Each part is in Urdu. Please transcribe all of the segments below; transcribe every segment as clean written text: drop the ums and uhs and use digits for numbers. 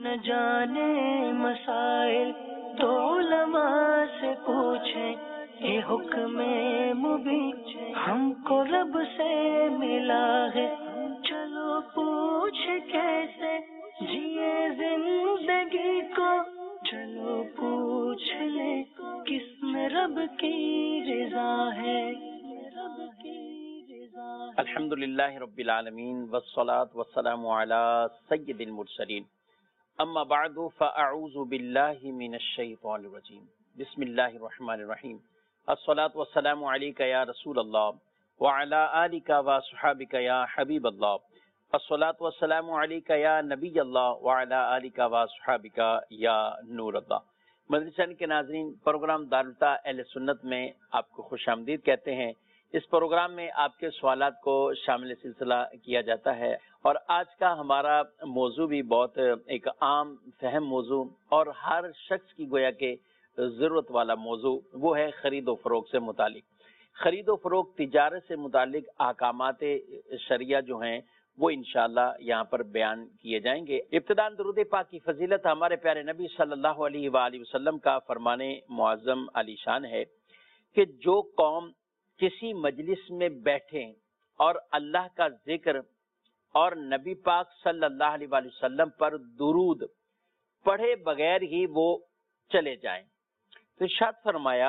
نہ جانے مسائل تو علماء سے پوچھیں، یہ حکم مبین ہم کو رب سے ملا ہے، چلو پوچھ کیسے جیے زندگی کو، چلو پوچھ لے کس میں رب کی رضا ہے، رب کی رضا ہے۔ الحمدللہ رب العالمین والصلاة والسلام علی سید المرسلین، اما بعد فاعوذ باللہ من الشیطان الرجیم، بسم اللہ الرحمن الرحیم، الصلاة والسلام علیکہ یا رسول اللہ وعلی آلک وصحابک یا حبیب اللہ، الصلاة والسلام علیکہ یا نبی اللہ وعلی آلک وصحابک یا نور اللہ۔ مدنی چینل کے ناظرین، پروگرام دارالفتہ اہل سنت میں آپ کو خوش آمدید کہتے ہیں۔ اس پروگرام میں آپ کے سوالات کو شامل سلسلہ کیا جاتا ہے، اور آج کا ہمارا موضوع بھی بہت ایک عام فہم موضوع اور ہر شخص کی گویا کہ ضرورت والا موضوع، وہ ہے خرید و فروخت سے متعلق۔ خرید و فروخت تجارت سے متعلق احکامات شرعیہ جو ہیں وہ انشاءاللہ یہاں پر بیان کیے جائیں گے۔ ابتداءً درود پاک کی فضیلت ہمارے پیارے نبی صلی اللہ علیہ وآلہ وسلم کا فرمان معظم علی شان ہے کہ جو قوم کسی مجلس میں بیٹھیں اور اللہ کا ذکر اور نبی پاک صلی اللہ علیہ وآلہ وسلم پر درود پڑھے بغیر ہی وہ چلے جائیں، تو ارشاد فرمایا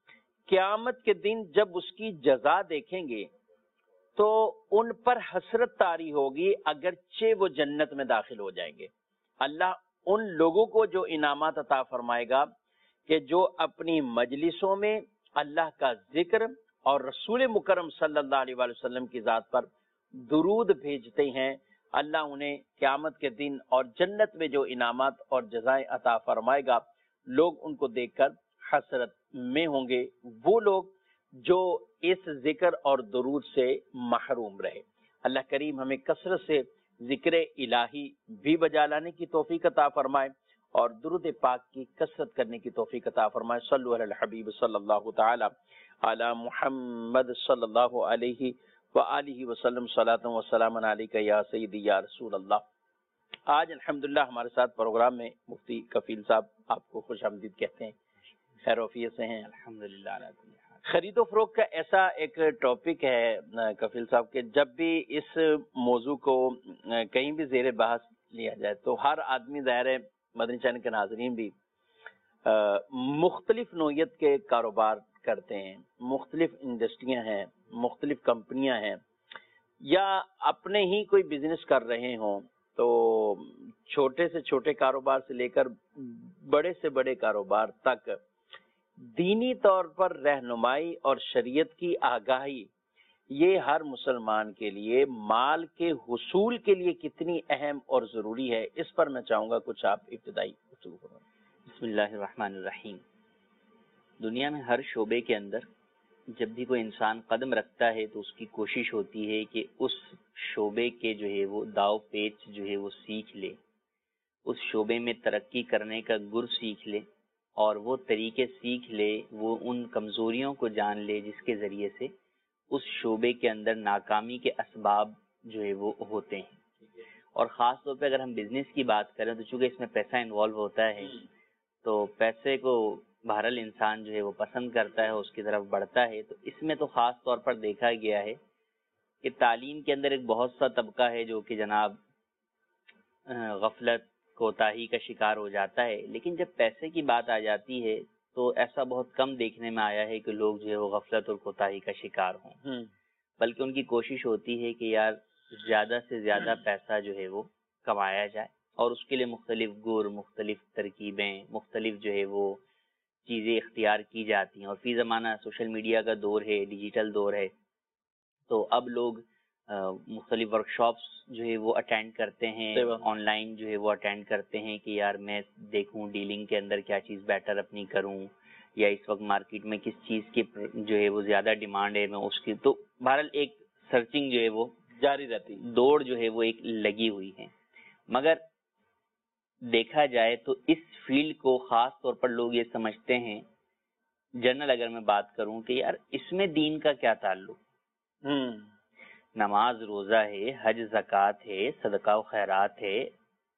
قیامت کے دن جب اس کی جزا دیکھیں گے تو ان پر حسرت طاری ہوگی اگرچہ وہ جنت میں داخل ہو جائیں گے۔ اللہ ان لوگوں کو جو انعامات عطا فرمائے گا کہ جو اپنی مجلسوں میں اللہ کا ذکر اور رسول مکرم صلی اللہ علیہ وآلہ وسلم کی ذات پر درود بھیجتے ہیں، اللہ انہیں قیامت کے دن اور جنت میں جو انعامات اور جزائیں عطا فرمائے گا، لوگ ان کو دیکھ کر حسرت میں ہوں گے، وہ لوگ جو اس ذکر اور درود سے محروم رہے۔ اللہ کریم ہمیں کثرت سے ذکر الہی بھی بجا لانے کی توفیق عطا فرمائے اور درود پاک کی کثرت کرنے کی توفیق عطا فرمائے۔ صلو علی الحبیب صلی اللہ تعالی علی محمد صلی اللہ علیہ وآلہ وسلم، صلاۃ و سلام علیکہ یا سیدی یا رسول اللہ۔ آج الحمدللہ ہمارے ساتھ پروگرام میں مفتی کفیل صاحب آپ کو خوش آمدید کہتے ہیں، خیر وفیت سے ہیں الحمدللہ۔ خرید و فروخت کا ایسا ایک ٹاپک ہے کفیل صاحب کہ جب بھی اس موضوع کو کہیں بھی زیر بحث لیا جائے تو ہر آدمی، ظاہر ہے مدنی چینل کے ناظرین بھی مختلف نوعیت کے کاروبار کرتے ہیں، مختلف انڈسٹریاں ہیں، مختلف کمپنیاں ہیں، یا اپنے ہی کوئی بزنس کر رہے ہوں، تو چھوٹے سے چھوٹے کاروبار سے لے کر بڑے سے بڑے کاروبار تک دینی طور پر رہنمائی اور شریعت کی آگاہی، یہ ہر مسلمان کے لیے مال کے حصول کے لیے کتنی اہم اور ضروری ہے، اس پر میں چاہوں گا کچھ آپ ابتدائی گفتگو کریں۔ بسم اللہ الرحمن الرحیم۔ دنیا میں ہر شعبے کے اندر جب بھی کوئی انسان قدم رکھتا ہے تو اس کی کوشش ہوتی ہے کہ اس شعبے کے جو ہے وہ داؤ پیچ جو ہے وہ سیکھ لے، اس شعبے میں ترقی کرنے کا گر سیکھ لے، اور وہ طریقے سیکھ لے، وہ ان کمزوریوں کو جان لے جس کے ذریعے سے اس شعبے کے اندر ناکامی کے اسباب جو ہے وہ ہوتے ہیں۔ اور خاص طور پہ اگر ہم بزنس کی بات کریں تو چونکہ اس میں پیسہ انوالو ہوتا ہے، تو پیسے کو بہرحال انسان جو ہے وہ پسند کرتا ہے، اس کی طرف بڑھتا ہے۔ تو اس میں تو خاص طور پر دیکھا گیا ہے کہ تعلیم کے اندر ایک بہت سا طبقہ ہے جو کہ جناب غفلت کوتاہی کا شکار ہو جاتا ہے، لیکن جب پیسے کی بات آ جاتی ہے تو ایسا بہت کم دیکھنے میں آیا ہے کہ لوگ جو ہے وہ غفلت اور کوتاہی کا شکار ہوں، بلکہ ان کی کوشش ہوتی ہے کہ یار زیادہ سے زیادہ پیسہ جو ہے وہ کمایا جائے، اور اس کے لیے مختلف گر، مختلف ترکیبیں، مختلف جو ہے وہ چیزیں اختیار کی جاتی ہیں۔ اور فی زمانہ سوشل میڈیا کا دور ہے، ڈیجیٹل دور ہے، تو اب لوگ مختلف ورکشاپس جو ہے وہ اٹینڈ کرتے ہیں، آن لائن جو ہے وہ اٹینڈ کرتے ہیں کہ یار میں دیکھوں ڈیلنگ کے اندر کیا چیز بیٹر اپنی کروں، یا اس وقت مارکیٹ میں کس چیز کی جو ہے وہ زیادہ ڈیمانڈ ہے میں اس کی، تو بہرحال ایک سرچنگ جو ہے وہ جاری رہتی، دوڑ جو ہے وہ ایک لگی ہوئی ہے۔ مگر دیکھا جائے تو اس فیلڈ کو خاص طور پر لوگ یہ سمجھتے ہیں، جنرل اگر میں بات کروں کہ یار اس میں دین کا کیا تعلق، نماز روزہ ہے، حج زکوٰۃ ہے، صدقہ و خیرات ہے،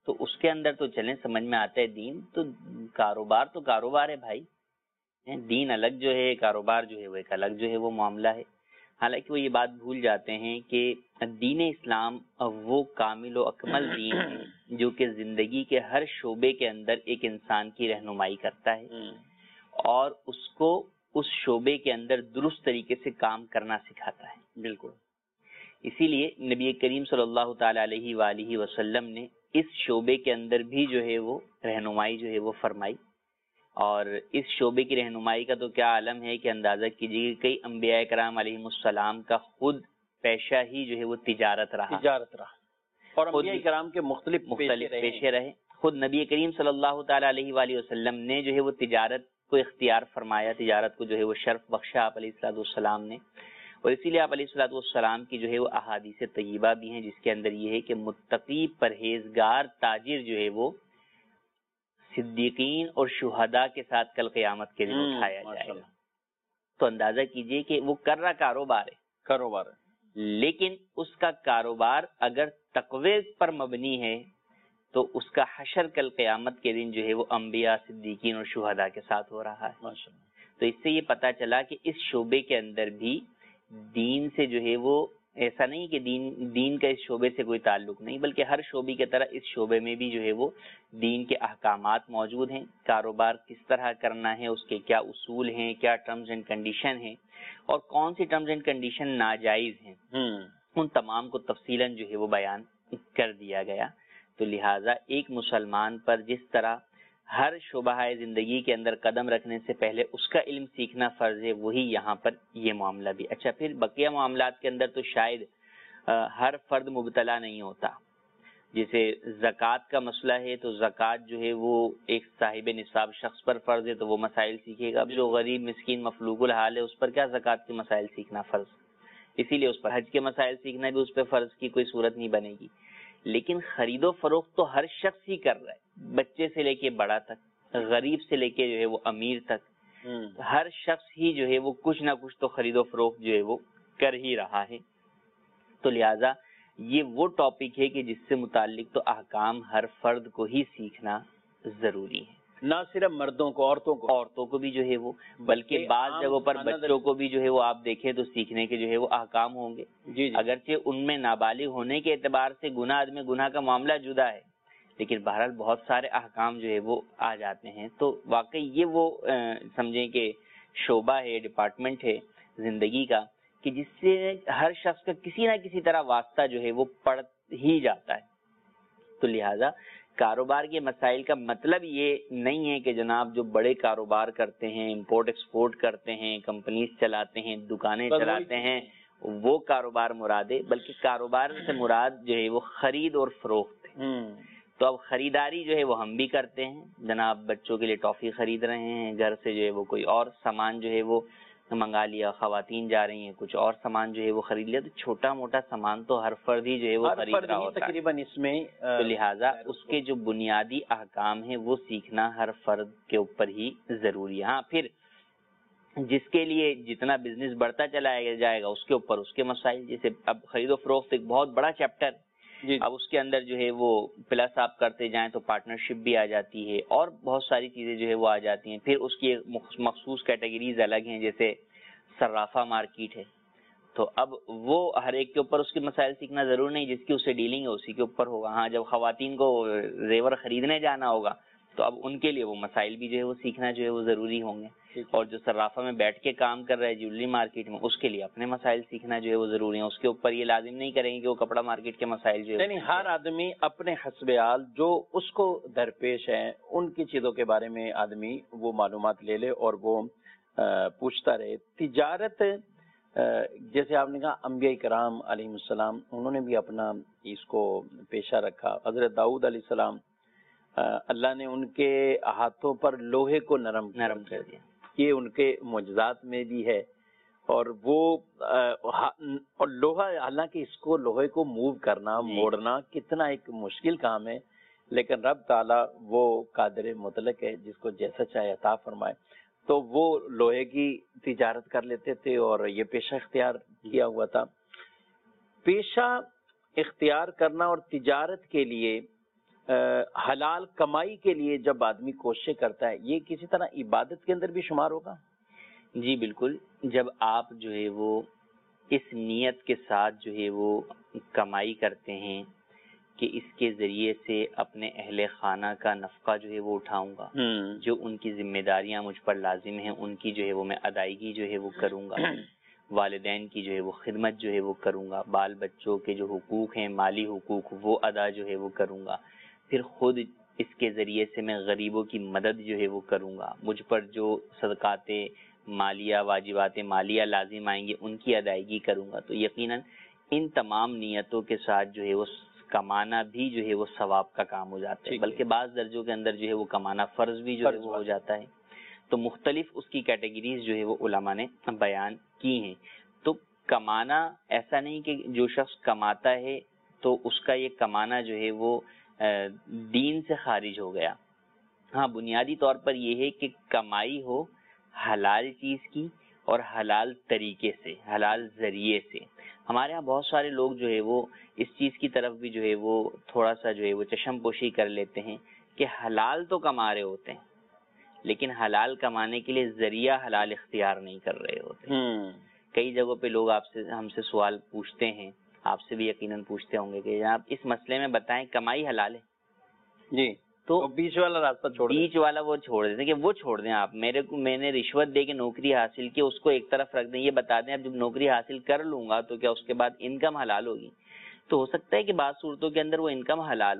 تو اس کے اندر تو چلیں سمجھ میں آتا ہے دین، تو کاروبار ہے بھائی، دین الگ جو ہے، کاروبار جو ہے وہ ایک الگ جو ہے وہ معاملہ ہے۔ حالانکہ وہ یہ بات بھول جاتے ہیں کہ دین اسلام وہ کامل و اکمل دین ہے جو کہ زندگی کے ہر شعبے کے اندر ایک انسان کی رہنمائی کرتا ہے اور اس کو اس شعبے کے اندر درست طریقے سے کام کرنا سکھاتا ہے۔ بالکل، اسی لیے نبی کریم صلی اللہ تعالی علیہ وآلہ وسلم نے اس شعبے کے اندر بھی جو ہے وہ رہنمائی جو ہے وہ فرمائی، اور اس شعبے کی رہنمائی کا تو کیا عالم ہے کہ اندازہ کیجیے کہ کئی انبیاء کرام علیہ السلام کا خود پیشہ ہی جو ہے وہ تجارت رہا، اور انبیاء کرام کے مختلف پیشے رہے۔ خود نبی کریم صلی اللہ تعالی علیہ وآلہ وسلم نے جو ہے وہ تجارت کو اختیار فرمایا، تجارت کو جو ہے وہ شرف بخشا آپ علیہ الصلوۃ والسلام نے، اور اسی لیے آپ علیہ الصلوۃ والسلام کی جو ہے وہ احادیث طیبہ بھی ہیں جس کے اندر یہ ہے کہ متقی پرہیزگار تاجر جو ہے وہ صدیقین اور شہداء کے ساتھ کل قیامت کے دن اٹھایا جائے گا۔ تو اندازہ کیجئے کہ وہ کر رہا کاروبار ہے، لیکن اس کا کاروبار اگر تقوی پر مبنی ہے تو اس کا حشر کل قیامت کے دن جو ہے وہ انبیاء، صدیقین اور شہداء کے ساتھ ہو رہا ہے۔ تو اس سے یہ پتہ چلا کہ اس شعبے کے اندر بھی دین سے جو ہے وہ ایسا نہیں کہ دین کا اس شعبے سے کوئی تعلق نہیں، بلکہ ہر شعبے کی طرح اس شعبے میں بھی جو ہے وہ دین کے احکامات موجود ہیں۔ کاروبار کس طرح کرنا ہے، اس کے کیا اصول ہیں، کیا ٹرمز اینڈ کنڈیشن ہیں، اور کون سی ٹرمز اینڈ کنڈیشن ناجائز ہیں، ان تمام کو تفصیلاً جو ہے وہ بیان کر دیا گیا۔ تو لہٰذا ایک مسلمان پر جس طرح ہر شعبہ زندگی کے اندر قدم رکھنے سے پہلے اس کا علم سیکھنا فرض ہے، وہی یہاں پر یہ معاملہ بھی۔ اچھا، پھر بقیہ معاملات کے اندر تو شاید ہر فرد مبتلا نہیں ہوتا۔ جیسے زکوٰۃ کا مسئلہ ہے تو زکوٰۃ جو ہے وہ ایک صاحب نصاب شخص پر فرض ہے تو وہ مسائل سیکھے گا۔ اب جو غریب مسکین مفلوق الحال ہے اس پر کیا زکوٰۃ کے مسائل سیکھنا فرض، اسی لیے اس پر حج کے مسائل سیکھنا بھی اس پہ فرض کی کوئی صورت نہیں بنے گی۔ لیکن خرید و فروخت تو ہر شخص ہی کر رہا ہے، بچے سے لے کے بڑا تک، غریب سے لے کے جو ہے وہ امیر تک، ہر شخص ہی جو ہے وہ کچھ نہ کچھ تو خرید و فروخت جو ہے وہ کر ہی رہا ہے۔ تو لہٰذا یہ وہ ٹاپک ہے کہ جس سے متعلق تو احکام ہر فرد کو ہی سیکھنا ضروری ہے، نہ صرف مردوں کو، عورتوں کو بھی جو ہے وہ، بلکہ بعض جگہوں پر بچوں کو بھی جو ہے وہ آپ دیکھیں تو سیکھنے کے جو ہے وہ احکام ہوں گے۔ اگرچہ ان میں نابالغ ہونے کے اعتبار سے گناہ کا معاملہ جدا ہے، لیکن بہرحال بہت سارے احکام جو ہے وہ آ جاتے ہیں۔ تو واقعی یہ وہ سمجھیں کہ شعبہ ہے، ڈپارٹمنٹ ہے زندگی کا کہ جس سے ہر شخص کا کسی نہ کسی طرح واسطہ جو ہے وہ پڑ ہی جاتا ہے۔ تو لہٰذا کاروبار کے مسائل کا مطلب یہ نہیں ہے کہ جناب جو بڑے کاروبار کرتے ہیں، امپورٹ ایکسپورٹ کرتے ہیں، کمپنیز چلاتے ہیں، دکانیں چلاتے ہیں، وہ کاروبار مراد ہے، بلکہ کاروبار سے مراد جو ہے وہ خرید اور فروخت ہے۔ تو اب خریداری جو ہے وہ ہم بھی کرتے ہیں، جناب بچوں کے لیے ٹافی خرید رہے ہیں، گھر سے جو ہے وہ کوئی اور سامان جو ہے وہ منگا لیا، خواتین جا رہی ہیں کچھ اور سامان جو ہے وہ خرید لیا، تو چھوٹا موٹا سامان تو ہر فرد ہی جو ہے وہ خرید رہا ہوتا ہے تقریباً اس میں۔ تو لہٰذا اس کے جو بنیادی احکام ہیں وہ سیکھنا ہر فرد کے اوپر ہی ضروری ہے۔ ہاں، پھر جس کے لیے جتنا بزنس بڑھتا چلا جائے گا اس کے اوپر اس کے مسائل، جیسے اب خرید و فروخت ایک بہت بڑا چیپٹر، اب اس کے اندر جو ہے وہ پلس آپ کرتے جائیں تو پارٹنرشپ بھی آ جاتی ہے اور بہت ساری چیزیں جو ہے وہ آ جاتی ہیں۔ پھر اس کی مخصوص کیٹیگریز الگ ہیں، جیسے صرافہ مارکیٹ ہے، تو اب وہ ہر ایک کے اوپر اس کے مسائل سیکھنا ضرور نہیں، جس کی اس سے ڈیلنگ ہے اسی کے اوپر ہوگا۔ ہاں، جب خواتین کو زیور خریدنے جانا ہوگا تو اب ان کے لیے وہ مسائل بھی جو ہے وہ سیکھنا جو ہے وہ ضروری ہوں گے، اور جو صرافہ میں بیٹھ کے کام کر رہا ہے جیولری مارکیٹ میں اس کے لیے اپنے مسائل سیکھنا جو ہے وہ ضروری ہیں۔ اس کے اوپر یہ لازم نہیں کریں گے کہ وہ کپڑا مارکیٹ کے مسائل جو ہے، یعنی ہر آدمی اپنے حسب حال جو اس کو درپیش ہیں ان کی چیزوں کے بارے میں آدمی وہ معلومات لے لے اور وہ پوچھتا رہے۔ تجارت جیسے آپ نے کہا انبیاء کرام علیہ السلام انہوں نے بھی اپنا اس کو پیشہ رکھا۔ حضرت داؤد علیہ السلام اللہ نے ان کے ہاتھوں پر لوہے کو نرم کر دیا، یہ ان کے معجزات میں بھی ہے۔ اور وہ اور لوہا، حالانکہ اس کو لوہے کو موو کرنا، موڑنا کتنا ایک مشکل کام ہے، لیکن رب تعالیٰ وہ قادر مطلق ہے جس کو جیسا چاہے عطا فرمائے۔ تو وہ لوہے کی تجارت کر لیتے تھے اور یہ پیشہ اختیار کیا ہوا تھا۔ پیشہ اختیار کرنا اور تجارت کے لیے حلال کمائی کے لیے جب آدمی کوشش کرتا ہے، یہ کسی طرح عبادت کے اندر بھی شمار ہوگا؟ جی بالکل، جب آپ جو ہے وہ اس نیت کے ساتھ جو ہے وہ کمائی کرتے ہیں کہ اس کے ذریعے سے اپنے اہل خانہ کا نفقہ جو ہے وہ اٹھاؤں گا، جو ان کی ذمہ داریاں مجھ پر لازم ہیں ان کی جو ہے وہ میں ادائیگی جو ہے وہ کروں گا، والدین کی جو ہے وہ خدمت جو ہے وہ کروں گا، بال بچوں کے جو حقوق ہیں مالی حقوق وہ ادا جو ہے وہ کروں گا، پھر خود اس کے ذریعے سے میں غریبوں کی مدد جو ہے وہ کروں گا، مجھ پر جو صدقات مالیہ واجبات مالیہ لازم آئیں گے ان کی ادائیگی کروں گا، تو یقیناً ان تمام نیتوں کے ساتھ جو ہے وہ کمانا بھی جو ہے وہ ثواب کا کام ہو جاتا ہے، بلکہ بعض درجوں کے اندر جو ہے وہ کمانا فرض بھی جو ہے وہ ہو جاتا ہے۔ تو مختلف اس کی کیٹیگریز جو ہے وہ علماء نے بیان کی ہیں۔ تو کمانا ایسا نہیں کہ جو شخص کماتا ہے تو اس کا یہ کمانا جو ہے وہ دین سے خارج ہو گیا۔ ہاں، بنیادی طور پر یہ ہے کہ کمائی ہو حلال چیز کی اور حلال طریقے سے، حلال ذریعے سے۔ ہمارے ہاں بہت سارے لوگ جو ہے وہ اس چیز کی طرف بھی جو ہے وہ تھوڑا سا جو ہے وہ چشم پوشی کر لیتے ہیں کہ حلال تو کما رہے ہوتے ہیں لیکن حلال کمانے کے لیے ذریعہ حلال اختیار نہیں کر رہے ہوتے۔ کئی جگہوں پہ لوگ ہم سے سوال پوچھتے ہیں، آپ سے بھی یقیناً پوچھتے ہوں گے کہ جناب اس مسئلے میں بتائیں کمائی حلال ہے؟ جی، تو بیچ والا راستہ چھوڑ دیں، بیچ والا وہ چھوڑ دیتے ہیں کہ وہ چھوڑ دیں، آپ میں نے رشوت دے کے نوکری حاصل کی اس کو ایک طرف رکھ دیں، یہ بتا دیں اب جب نوکری حاصل کر لوں گا تو کیا اس کے بعد انکم حلال ہوگی؟ تو ہو سکتا ہے کہ بعض صورتوں کے اندر وہ انکم حلال ہو،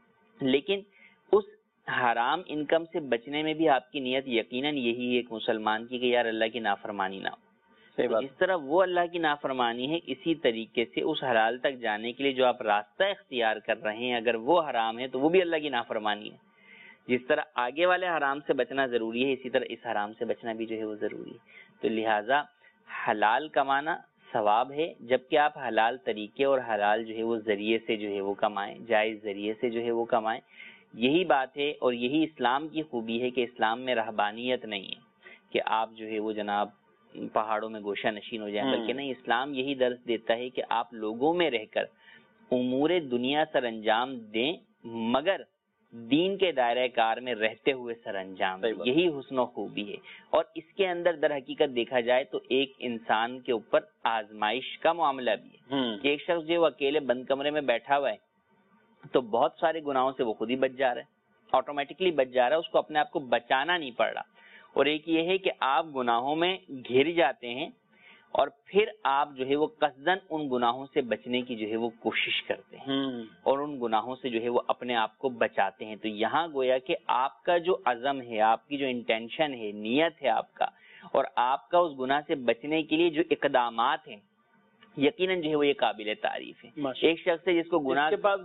لیکن اس حرام انکم سے بچنے میں بھی آپ کی نیت یقیناً یہی ہے ایک مسلمان کی کہ یار اللہ کی نافرمانی نہ ہو۔ جس طرح وہ اللہ کی نافرمانی ہے اسی طریقے سے اس حلال تک جانے کے لیے جو آپ راستہ اختیار کر رہے ہیں اگر وہ حرام ہے تو وہ بھی اللہ کی نافرمانی ہے۔ جس طرح آگے والے حرام سے بچنا ضروری ہے اسی طرح اس حرام سے بچنا بھی جو ہے وہ ضروری ہے۔ تو لہٰذا حلال کمانا ثواب ہے، جبکہ آپ حلال طریقے اور حلال جو ہے وہ ذریعے سے جو ہے وہ کمائیں، جائز ذریعے سے جو ہے وہ کمائیں۔ یہی بات ہے اور یہی اسلام کی خوبی ہے کہ اسلام میں رہبانیت نہیں ہے کہ آپ جو ہے وہ جناب پہاڑوں میں گوشہ نشین ہو جائیں، بلکہ نہیں، اسلام یہی درس دیتا ہے کہ آپ لوگوں میں رہ کر امور دنیا سر انجام دیں مگر دین کے دائرہ کار میں رہتے ہوئے سر انجام دیں، یہی حسن و خوبی ہے۔ اور اس کے اندر در حقیقت دیکھا جائے تو ایک انسان کے اوپر آزمائش کا معاملہ بھی ہے کہ ایک شخص جو اکیلے بند کمرے میں بیٹھا ہوا ہے تو بہت سارے گناہوں سے وہ خود ہی بچ جا رہا ہے، آٹومیٹکلی بچ جا رہا ہے، اس کو اپنے آپ کو بچانا نہیں پڑ رہا۔ اور ایک یہ ہے کہ آپ گناہوں میں گھر جاتے ہیں اور پھر آپ جو ہے وہ قصداً ان گناہوں سے بچنے کی جو ہے وہ کوشش کرتے ہیں اور ان گناہوں سے جو ہے وہ اپنے آپ کو بچاتے ہیں۔ تو یہاں گویا کہ آپ کا جو عزم ہے، آپ کی جو انٹینشن ہے، نیت ہے آپ کا، اور آپ کا اس گناہ سے بچنے کے لیے جو اقدامات ہیں یقیناً جو ہے وہ یہ قابل تعریف ہے۔ ایک شخص ہے جس کو گناہ کے پاس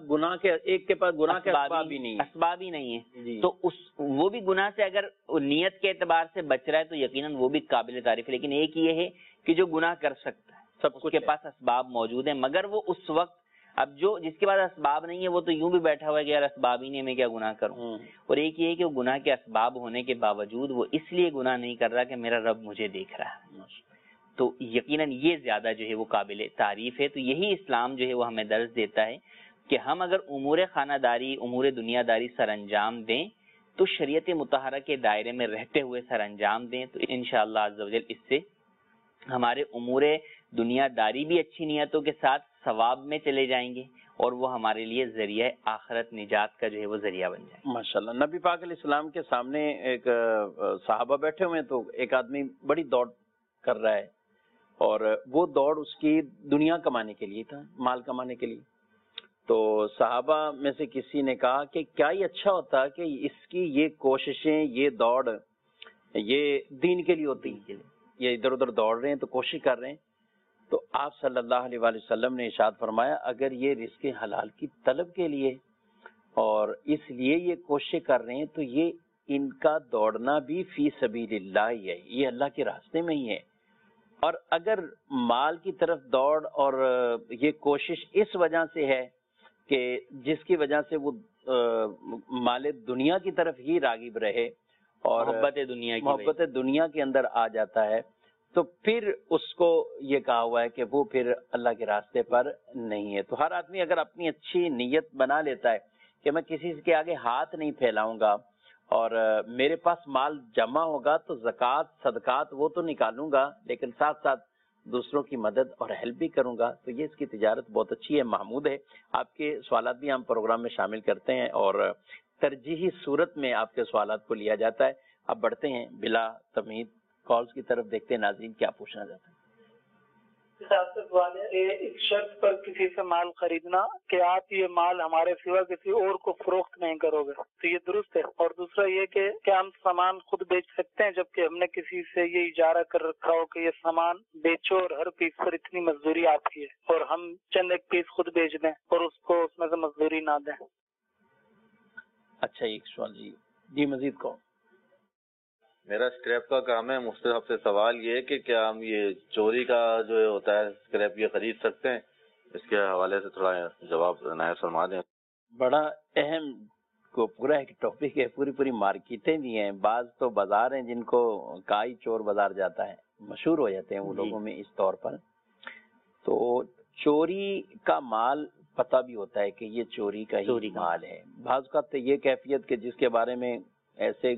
اسباب ہی نہیں ہے تو وہ بھی گناہ سے اگر نیت کے اعتبار سے بچ رہا ہے تو یقیناً وہ بھی قابل تعریف ہے۔ لیکن ایک یہ ہے کہ جو گناہ کر سکتا ہے، سب اس کے پاس اسباب موجود ہیں، مگر وہ اس وقت اب جس کے پاس اسباب نہیں ہے وہ تو یوں بھی بیٹھا ہوا ہے کہ یار اسباب ہی نہیں، میں کیا گناہ کروں۔ اور ایک یہ ہے کہ وہ گناہ کے اسباب ہونے کے باوجود وہ اس لیے گناہ نہیں کر رہا کہ میرا رب مجھے دیکھ رہا ہے، تو یقیناً یہ زیادہ جو ہے وہ قابل تعریف ہے۔ تو یہی اسلام جو ہے وہ ہمیں درس دیتا ہے کہ ہم اگر امور خانہ داری، امور دنیا داری سر انجام دیں تو شریعت مطہرہ کے دائرے میں رہتے ہوئے سر انجام دیں تو انشاءاللہ عز و جل اس سے ہمارے امور دنیا داری بھی اچھی نیتوں کے ساتھ ثواب میں چلے جائیں گے اور وہ ہمارے لیے ذریعہ آخرت نجات کا جو ہے وہ ذریعہ بن جائے۔ ماشاءاللہ، نبی پاک علیہ السلام کے سامنے ایک صحابہ بیٹھے ہوئے ہیں تو ایک آدمی بڑی دوڑ کر رہا ہے اور وہ دوڑ اس کی دنیا کمانے کے لیے تھا، مال کمانے کے لیے۔ تو صحابہ میں سے کسی نے کہا کہ کیا یہ اچھا ہوتا کہ اس کی یہ کوششیں، یہ دوڑ یہ دین کے لیے ہوتی ہیں، یہ ادھر ادھر دوڑ رہے ہیں تو کوشش کر رہے ہیں۔ تو آپ صلی اللہ علیہ وآلہ وسلم نے ارشاد فرمایا اگر یہ رزق حلال کی طلب کے لیے اور اس لیے یہ کوشش کر رہے ہیں تو یہ ان کا دوڑنا بھی فی سبیل اللہ ہی ہے، یہ اللہ کے راستے میں ہی ہے۔ اور اگر مال کی طرف دوڑ اور یہ کوشش اس وجہ سے ہے کہ جس کی وجہ سے وہ مال دنیا کی طرف ہی راغب رہے اور محبت دنیا کے اندر آ جاتا ہے تو پھر اس کو یہ کہا ہوا ہے کہ وہ پھر اللہ کے راستے پر نہیں ہے۔ تو ہر آدمی اگر اپنی اچھی نیت بنا لیتا ہے کہ میں کسی کے آگے ہاتھ نہیں پھیلاؤں گا، اور میرے پاس مال جمع ہوگا تو زکوٰۃ صدقات وہ تو نکالوں گا، لیکن ساتھ ساتھ دوسروں کی مدد اور ہیلپ بھی کروں گا. تو یہ اس کی تجارت بہت اچھی ہے. محمود ہے، آپ کے سوالات بھی ہم پروگرام میں شامل کرتے ہیں اور ترجیحی صورت میں آپ کے سوالات کو لیا جاتا ہے. اب بڑھتے ہیں بلا تمہید کالز کی طرف، دیکھتے ہیں ناظرین کیا پوچھنا چاہتے ہیں. ایک شرط پر کسی سے مال خریدنا کہ آپ یہ مال ہمارے سوا کسی اور کو فروخت نہیں کرو گے، تو یہ درست ہے؟ اور دوسرا یہ کہ کیا ہم سامان خود بیچ سکتے ہیں جبکہ ہم نے کسی سے یہ اجارہ کر رکھا ہو کہ یہ سامان بیچو اور ہر پیس پر اتنی مزدوری آپ کی ہے، اور ہم چند ایک پیس خود بیچ دیں اور اس کو اس میں سے مزدوری نہ دیں؟ اچھا ایک سوال جی مزید کو. میرا اسکریپ کا کام ہے. مفتی صاحب سے سوال یہ ہے کہ کیا ہم یہ چوری کا جو ہوتا ہے اسکریپ یہ خرید سکتے ہیں؟ اس کے حوالے سے تھوڑا جواب عنایت فرما دیں. بڑا اہم کو پورا ایک ٹاپک ہے. پوری مارکیٹیں بھی ہیں، بعض تو بازار ہیں جن کو کائی چور بازار جاتا ہے، مشہور ہو جاتے ہیں وہ لوگوں میں اس طور پر. تو چوری کا مال پتہ بھی ہوتا ہے کہ یہ چوری کا ہی مال ہے. بعض کا تو یہ کیفیت کہ جس کے بارے میں ایسے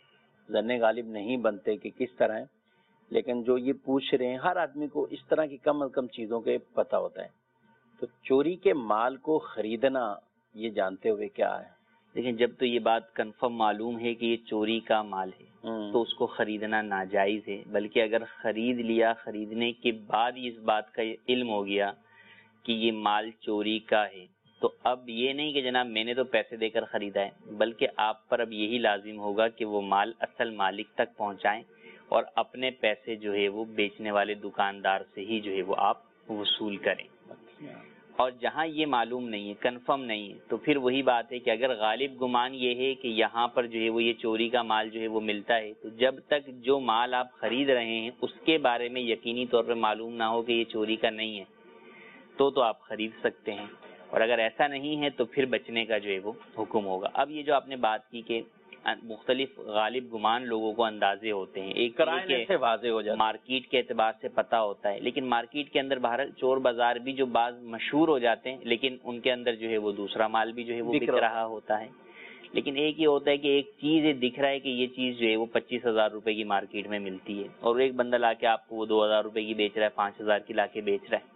ظن غالب نہیں بنتے کہ کس طرح ہے، لیکن جو یہ پوچھ رہے ہیں ہر آدمی کو اس طرح کی کم از کم چیزوں کے پتہ ہوتا ہے. تو چوری کے مال کو خریدنا یہ جانتے ہوئے کیا ہے؟ لیکن جب تو یہ بات کنفرم معلوم ہے کہ یہ چوری کا مال ہے تو اس کو خریدنا ناجائز ہے. بلکہ اگر خرید لیا، خریدنے کے بعد اس بات کا علم ہو گیا کہ یہ مال چوری کا ہے، تو اب یہ نہیں کہ جناب میں نے تو پیسے دے کر خریدا ہے، بلکہ آپ پر اب یہی لازم ہوگا کہ وہ مال اصل مالک تک پہنچائیں اور اپنے پیسے جو ہے وہ بیچنے والے دکاندار سے ہی جو ہے وہ آپ وصول کریں. اور جہاں یہ معلوم نہیں ہے، کنفرم نہیں ہے، تو پھر وہی بات ہے کہ اگر غالب گمان یہ ہے کہ یہاں پر جو ہے وہ یہ چوری کا مال جو ہے وہ ملتا ہے، تو جب تک جو مال آپ خرید رہے ہیں اس کے بارے میں یقینی طور پہ معلوم نہ ہو کہ یہ چوری کا نہیں ہے تو آپ خرید سکتے ہیں. اور اگر ایسا نہیں ہے تو پھر بچنے کا جو ہے وہ حکم ہوگا. اب یہ جو آپ نے بات کی کہ مختلف غالب گمان لوگوں کو اندازے ہوتے ہیں، ایک سے واضح ہو جاتا ہے، مارکیٹ کے اعتبار سے پتہ ہوتا ہے، لیکن مارکیٹ کے اندر باہر چور بازار بھی جو بعض مشہور ہو جاتے ہیں لیکن ان کے اندر جو ہے وہ دوسرا مال بھی جو ہے وہ بک رہا ہوتا ہے. لیکن ایک یہ ہوتا ہے کہ ایک چیز دکھ رہا ہے کہ یہ چیز جو ہے وہ 25,000 روپے کی مارکیٹ میں ملتی ہے، اور ایک بندہ لا کے آپ کو وہ 2,000 روپے کی بیچ رہا ہے، 5,000 کی لا کے بیچ رہا ہے.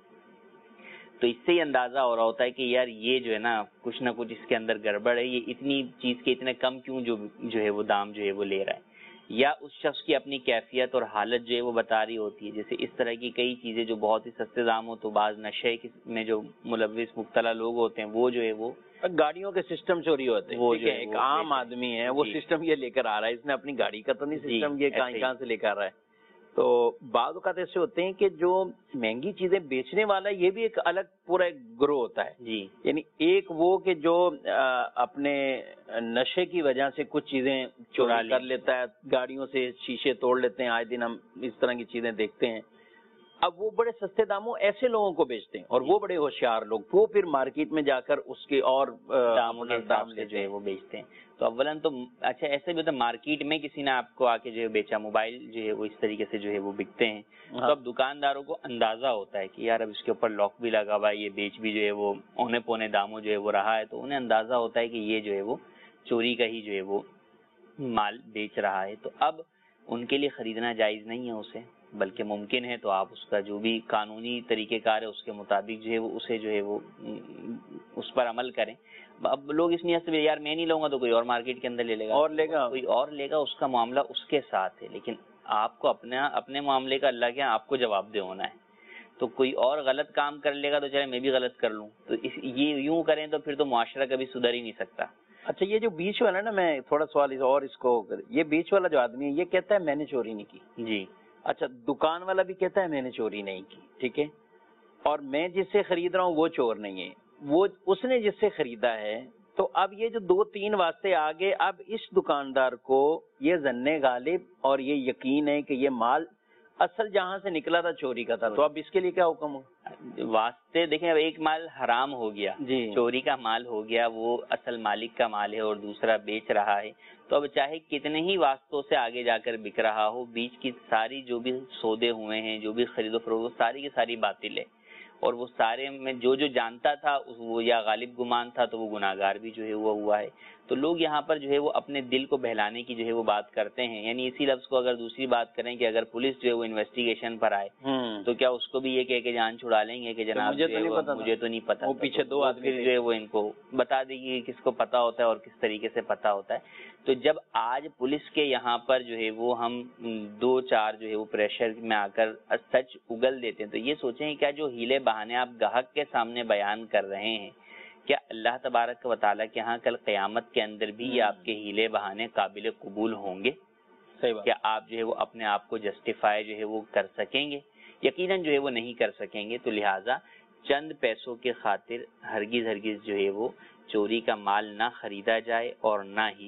تو اس سے ہی اندازہ ہو رہا ہوتا ہے کہ یار یہ جو ہے نا کچھ نہ کچھ اس کے اندر گڑبڑ ہے، یہ اتنی چیز کے اتنے کم کیوں جو ہے وہ دام جو ہے وہ لے رہا ہے. یا اس شخص کی اپنی کیفیت اور حالت جو ہے وہ بتا رہی ہوتی ہے. جیسے اس طرح کی کئی چیزیں جو بہت ہی سستے دام ہو، تو بعض نشے میں جو ملوث مبتلا لوگ ہوتے ہیں وہ جو ہے وہ گاڑیوں کے سسٹم چوری ہوتے ہیں. وہ جو ایک عام آدمی ہے وہ سسٹم یہ لے کر آ رہا ہے، اس نے اپنی گاڑی کا تو نہیں سسٹم یہ کہاں سے لے کر آ رہا ہے. تو بعض اوقات ایسے ہوتے ہیں کہ جو مہنگی چیزیں بیچنے والا یہ بھی ایک الگ پورا ایک گروہ ہوتا ہے. جی، یعنی ایک وہ کہ جو اپنے نشے کی وجہ سے کچھ چیزیں چوری کر لیتا ہے، گاڑیوں سے شیشے توڑ لیتے ہیں، آئے دن ہم اس طرح کی چیزیں دیکھتے ہیں. اب وہ بڑے سستے داموں ایسے لوگوں کو بیچتے ہیں، اور وہ بڑے ہوشیار لوگ وہ پھر مارکیٹ میں جا کر اس کے اور دام سے جو ہے وہ بیچتے ہیں. تو اولاً تو اچھا ایسے بھی ہوتا ہے مارکیٹ میں کسی نے آپ کو آ کے جو ہے بیچا، موبائل جو ہے وہ اس طریقے سے جو ہے وہ بکتے ہیں. تو اب دکانداروں کو اندازہ ہوتا ہے کہ یار اب اس کے اوپر لاک بھی لگا ہوا ہے، یہ بیچ بھی جو ہے وہ اونے پونے داموں جو ہے وہ رہا ہے، تو انہیں اندازہ ہوتا ہے کہ یہ جو ہے وہ چوری کا ہی جو ہے وہ مال بیچ رہا ہے. تو اب ان کے لیے خریدنا جائز نہیں ہے اسے، بلکہ ممکن ہے تو آپ اس کا جو بھی قانونی طریقہ کار ہے اس کے مطابق جو ہے وہ اسے جو ہے وہ اس پر عمل کریں. اب لوگ اس نیت سے یار میں نہیں لوں گا تو کوئی اور مارکیٹ کے اندر لے لے گا، اور لے گا، کوئی اور لے گا، اس کا معاملہ اس کے ساتھ ہے. لیکن آپ کو اپنے معاملے کا اللہ کے آپ کو جواب دہ ہونا ہے. تو کوئی اور غلط کام کر لے گا تو چلے میں بھی غلط کر لوں، تو یہ یوں کریں تو پھر تو معاشرہ کبھی سدھر ہی نہیں سکتا. اچھا یہ جو بیچ والا نا، میں تھوڑا سوال اور اس کو، یہ بیچ والا جو آدمی ہے یہ کہتا ہے میں نے چوری نہیں کی. جی. اچھا دکان والا بھی کہتا ہے میں نے چوری نہیں کی، ٹھیک ہے، اور میں جس سے خرید رہا ہوں وہ چور نہیں ہے، وہ اس نے جس سے خریدا ہے. تو اب یہ جو 2-3 واسطے آگے، اب اس دکاندار کو یہ ظن غالب اور یہ یقین ہے کہ یہ مال اصل جہاں سے نکلا تھا چوری کا تھا، تو اب اس کے لیے کیا حکم ہو؟ واسطے دیکھیں، اب ایک مال حرام ہو گیا، جی چوری کا مال ہو گیا، وہ اصل مالک کا مال ہے اور دوسرا بیچ رہا ہے. تو اب چاہے کتنے ہی واسطوں سے آگے جا کر بک رہا ہو، بیچ کی ساری جو بھی سودے ہوئے ہیں، جو بھی خرید و فروخت، ساری کی ساری باطل ہے. اور وہ سارے میں جو جانتا تھا وہ یا غالب گمان تھا تو وہ گناہگار بھی جو ہے وہ ہوا ہے. تو لوگ یہاں پر جو ہے وہ اپنے دل کو بہلانے کی جو ہے وہ بات کرتے ہیں. یعنی اسی لفظ کو اگر دوسری بات کریں کہ اگر پولیس جو ہے وہ انویسٹیگیشن پر آئے تو کیا اس کو بھی یہ کہہ کے جان چھڑا لیں گے کہ جناب مجھے تو نہیں پتا, وہ پیچھے دو آدمی جو ہے وہ ان کو بتا دے گی کس کو پتا ہوتا ہے اور کس طریقے سے پتا ہوتا ہے. تو جب آج پولیس کے یہاں پر جو ہے وہ ہم 2-4 جو ہے وہ پریشر میں آ کر سچ اگل دیتے ہیں, تو یہ سوچیں کیا جو ہیلے بہانے آپ گاہک کے سامنے بیان کر رہے ہیں, کیا اللہ تبارک و تعالیٰ کے ہاں کل قیامت کے اندر بھی یہ آپ کے ہیلے بہانے قابل قبول ہوں گے؟ کیا آپ جو ہے وہ اپنے آپ کو جسٹیفائی جو ہے وہ کر سکیں گے؟ یقیناً جو ہے وہ نہیں کر سکیں گے. تو لہٰذا چند پیسوں کے خاطر ہرگز جو ہے وہ چوری کا مال نہ خریدا جائے اور نہ ہی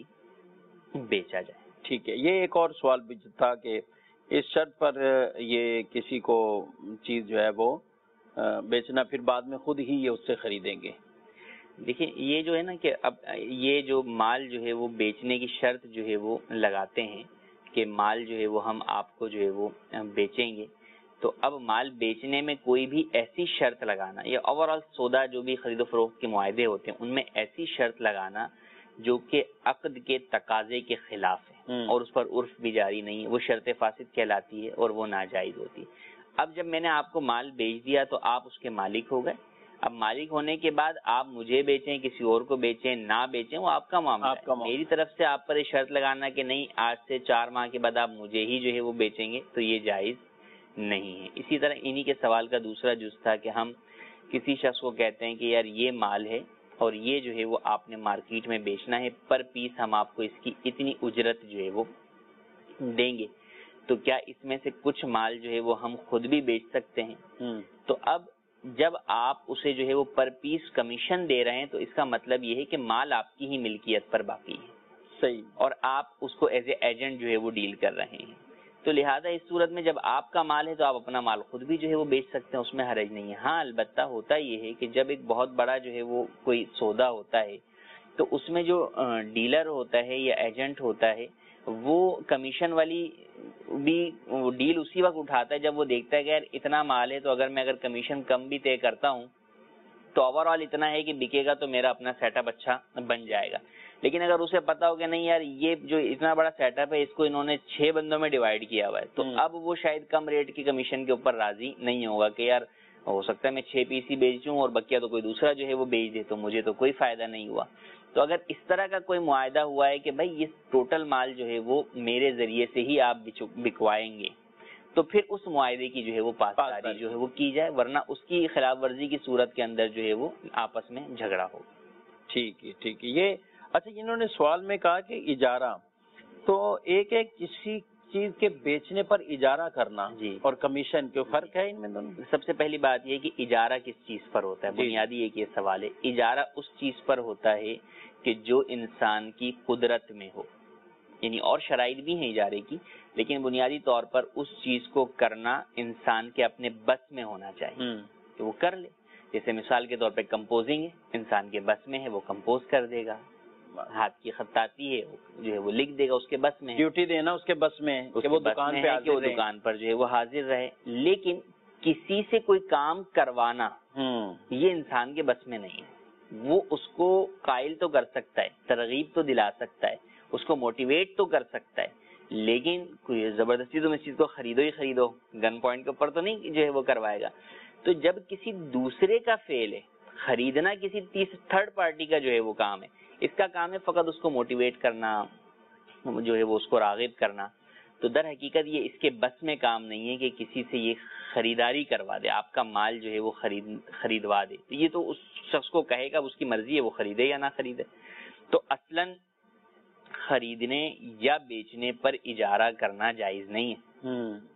بیچا جائے. ٹھیک ہے. یہ ایک اور سوال بھی تھا کہ اس شرط پر یہ کسی کو چیز جو ہے وہ بیچنا پھر بعد میں خود ہی یہ اس سے خریدیں گے. دیکھیں یہ جو ہے نا کہ اب یہ جو مال جو ہے وہ بیچنے کی شرط جو ہے وہ لگاتے ہیں کہ مال جو ہے وہ ہم آپ کو جو ہے وہ بیچیں گے. تو اب مال بیچنے میں کوئی بھی ایسی شرط لگانا یا اوور آل سودا جو بھی خرید و فروخت کے معاہدے ہوتے ہیں ان میں ایسی شرط لگانا جو کہ عقد کے تقاضے کے خلاف ہے اور اس پر عرف بھی جاری نہیں ہے, وہ شرط فاسد کہلاتی ہے اور وہ ناجائز ہوتی ہے. اب جب میں نے آپ کو مال بیچ دیا تو آپ اس کے مالک ہو گئے. اب مالک ہونے کے بعد آپ مجھے بیچیں, کسی اور کو بیچیں, نہ بیچیں, وہ آپ کا معاملہ ہے. میری طرف سے آپ پر یہ شرط لگانا کہ نہیں آج سے 4 ماہ کے بعد آپ مجھے ہی جو ہے وہ بیچیں گے, تو یہ جائز نہیں ہے. اسی طرح انہی کے سوال کا دوسرا جز تھا کہ ہم کسی شخص کو کہتے ہیں کہ یار یہ مال ہے اور یہ جو ہے وہ آپ نے مارکیٹ میں بیچنا ہے, پر پیس ہم آپ کو اس کی اتنی اجرت جو ہے وہ دیں گے, تو کیا اس میں سے کچھ مال جو ہے وہ ہم خود بھی بیچ سکتے ہیں؟ تو اب جب آپ اسے جو ہے وہ پر پیس کمیشن دے رہے ہیں تو اس کا مطلب یہ ہے کہ مال آپ کی ہی ملکیت پر باقی ہے. صحیح. اور آپ اس کو ایز اے ایجنٹ جو ہے وہ ڈیل کر رہے ہیں. تو لہٰذا اس صورت میں جب آپ کا مال ہے تو آپ اپنا مال خود بھی جو ہے وہ بیچ سکتے ہیں, اس میں حرج نہیں ہے. ہاں البتہ ہوتا یہ ہے کہ جب ایک بہت بڑا جو ہے وہ کوئی سودا ہوتا ہے تو اس میں جو ڈیلر ہوتا ہے یا ایجنٹ ہوتا ہے وہ کمیشن والی بھی ڈیل اسی وقت اٹھاتا ہے جب وہ دیکھتا ہے کہ یار اتنا مال ہے تو اگر کمیشن کم بھی طے کرتا ہوں تو اوور آل اتنا ہے کہ بکے گا تو میرا اپنا سیٹ اپ اچھا بن جائے گا. لیکن اگر اسے پتا ہو کہ نہیں یار یہ جو اتنا بڑا سیٹ اپ ہے اس کو انہوں نے 6 بندوں میں ڈیوائڈ کیا ہوا ہے, تو اب وہ شاید کم ریٹ کی کمیشن کے اوپر راضی نہیں ہوگا کہ یار ہو سکتا ہے میں 6 پیس ہی بیچوں اور بقیہ تو کوئی دوسرا جو ہے وہ بیچ دے تو مجھے تو کوئی فائدہ نہیں ہوا. تو اگر اس طرح کا کوئی معاہدہ ہوا ہے کہ بھائی یہ ٹوٹل مال جو ہے وہ میرے ذریعے سے ہی آپ بکوائیں گے, تو پھر اس معاہدے کی جو ہے وہ پاسداری جو ہے وہ کی جائے, ورنہ اس کی خلاف ورزی کی صورت کے اندر جو ہے وہ آپس میں جھگڑا ہو. ٹھیک ہے ٹھیک ہے. یہ اچھا انہوں نے سوال میں کہا کہ اجارہ, تو ایک کسی چیز کے بیچنے پر اجارہ کرنا جی اور کمیشن کے فرق ہے ان میں دونوں؟ سب سے پہلی بات یہ کہ اجارہ کس چیز پر ہوتا ہے, بنیادی ایک یہ سوال ہے. اجارہ اس چیز پر ہوتا ہے کہ جو انسان کی قدرت میں ہو, یعنی اور شرائط بھی ہیں اجارے کی, لیکن بنیادی طور پر اس چیز کو کرنا انسان کے اپنے بس میں ہونا چاہیے کہ وہ کر لے. جیسے مثال کے طور پہ کمپوزنگ ہے, انسان کے بس میں ہے وہ کمپوز کر دے گا. ہاتھ کی خطاطی ہے جو ہے وہ لکھ دے گا, اس کے بس میں ہے. ڈیوٹی دینا اس کے بس میں ہے کہ وہ دکان پر جو ہے وہ حاضر رہے. لیکن کسی سے کوئی کام کروانا یہ انسان کے بس میں نہیں ہے. وہ اس کو قائل تو کر سکتا ہے, ترغیب تو دلا سکتا ہے, اس کو موٹیویٹ تو کر سکتا ہے, لیکن کوئی زبردستی تم اس چیز کو خریدو ہی خریدو, گن پوائنٹ کے اوپر تو نہیں جو ہے وہ کروائے گا. تو جب کسی دوسرے کا فعل ہے, خریدنا کسی تھرڈ پارٹی کا جو ہے وہ کام ہے, اس کا کام ہے فقط اس کو موٹیویٹ کرنا, جو ہے وہ اس کو راغب کرنا, تو در حقیقت یہ اس کے بس میں کام نہیں ہے کہ کسی سے یہ خریداری کروا دے, آپ کا مال جو ہے وہ خریدوا دے. تو یہ تو اس شخص کو کہے گا, اس کی مرضی ہے وہ خریدے یا نہ خریدے. تو اصلاً خریدنے یا بیچنے پر اجارہ کرنا جائز نہیں ہے.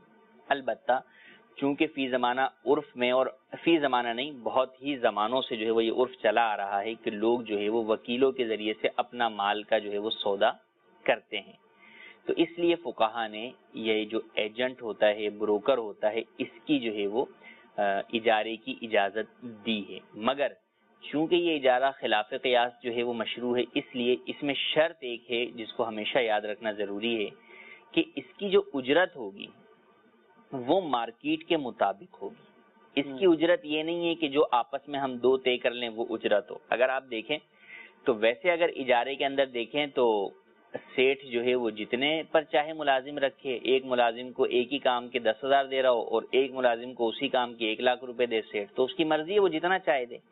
البتہ چونکہ فی زمانہ عرف میں, اور فی زمانہ نہیں بہت ہی زمانوں سے جو ہے وہ یہ عرف چلا آ رہا ہے کہ لوگ جو ہے وہ وکیلوں کے ذریعے سے اپنا مال کا جو ہے وہ سودا کرتے ہیں. تو اس لیے فقہا نے یہ جو ایجنٹ ہوتا ہے, بروکر ہوتا ہے, اس کی جو ہے وہ اجارے کی اجازت دی ہے. مگر چونکہ یہ اجارہ خلاف قیاس جو ہے وہ مشروع ہے, اس لیے اس میں شرط ایک ہے جس کو ہمیشہ یاد رکھنا ضروری ہے کہ اس کی جو اجرت ہوگی وہ مارکیٹ کے مطابق ہوگی. اس کی اجرت یہ نہیں ہے کہ جو آپس میں ہم دو طے کر لیں وہ اجرت ہو. اگر آپ دیکھیں تو ویسے اگر اجارے کے اندر دیکھیں تو سیٹھ جو ہے وہ جتنے پر چاہے ملازم رکھے، ایک ملازم کو ایک ہی کام کے 10,000 دے رہا ہو اور ایک ملازم کو اسی کام کے 1,00,000 روپے دے سیٹھ، تو اس کی مرضی ہے وہ جتنا چاہے دے.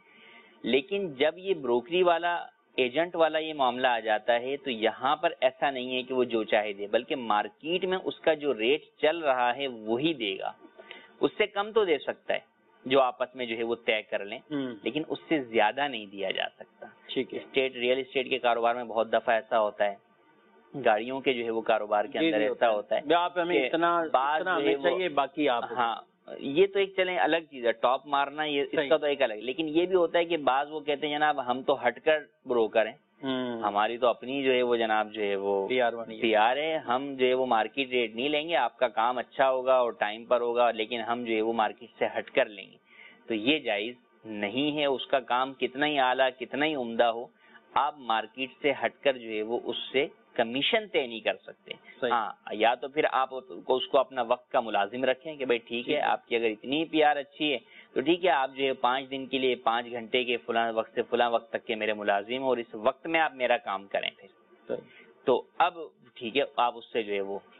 لیکن جب یہ بروکری والا ایجنٹ والا یہ معاملہ آ جاتا ہے تو یہاں پر ایسا نہیں ہے کہ وہ جو چاہے دے، بلکہ مارکیٹ میں اس کا جو ریٹ چل رہا ہے وہی دے گا. اس سے کم تو دے سکتا ہے جو آپس میں جو ہے وہ طے کر لیں، لیکن اس سے زیادہ نہیں دیا جا سکتا. ٹھیک ہے. ریئل اسٹیٹ کے کاروبار میں بہت دفعہ ایسا ہوتا ہے، گاڑیوں کے جو ہے وہ کاروبار کے اندر ایسا ہوتا ہے آپ ہمیں اتنا ہمیں چاہیے باقی آپ. ہاں یہ تو ایک چلیں الگ چیز ہے، ٹاپ مارنا یہ اس کا تو ایک الگ. لیکن یہ بھی ہوتا ہے کہ بعض وہ کہتے ہیں جناب ہم تو ہٹ کر بروکر ہیں، ہماری تو اپنی جو ہے وہ جناب جو ہے وہ پی آر ہے، ہم جو ہے وہ مارکیٹ ریٹ نہیں لیں گے، آپ کا کام اچھا ہوگا اور ٹائم پر ہوگا لیکن ہم جو ہے وہ مارکیٹ سے ہٹ کر لیں گے. تو یہ جائز نہیں ہے. اس کا کام کتنا ہی اعلیٰ کتنا ہی عمدہ ہو، آپ مارکیٹ سے ہٹ کر جو ہے وہ اس سے کمیشن طے نہیں کر سکتے. ہاں یا تو پھر آپ اس کو اپنا وقت کا ملازم رکھیں کہ بھائی ٹھیک ہے آپ کی اگر اتنی پی آر اچھی ہے تو ٹھیک ہے آپ جو ہے 5 دن کے لیے 5 گھنٹے کے فلاں وقت سے فلاں وقت تک کے میرے ملازم اور اس وقت میں آپ میرا کام کریں. پھر تو اب ٹھیک ہے آپ اس سے جو ہے وہ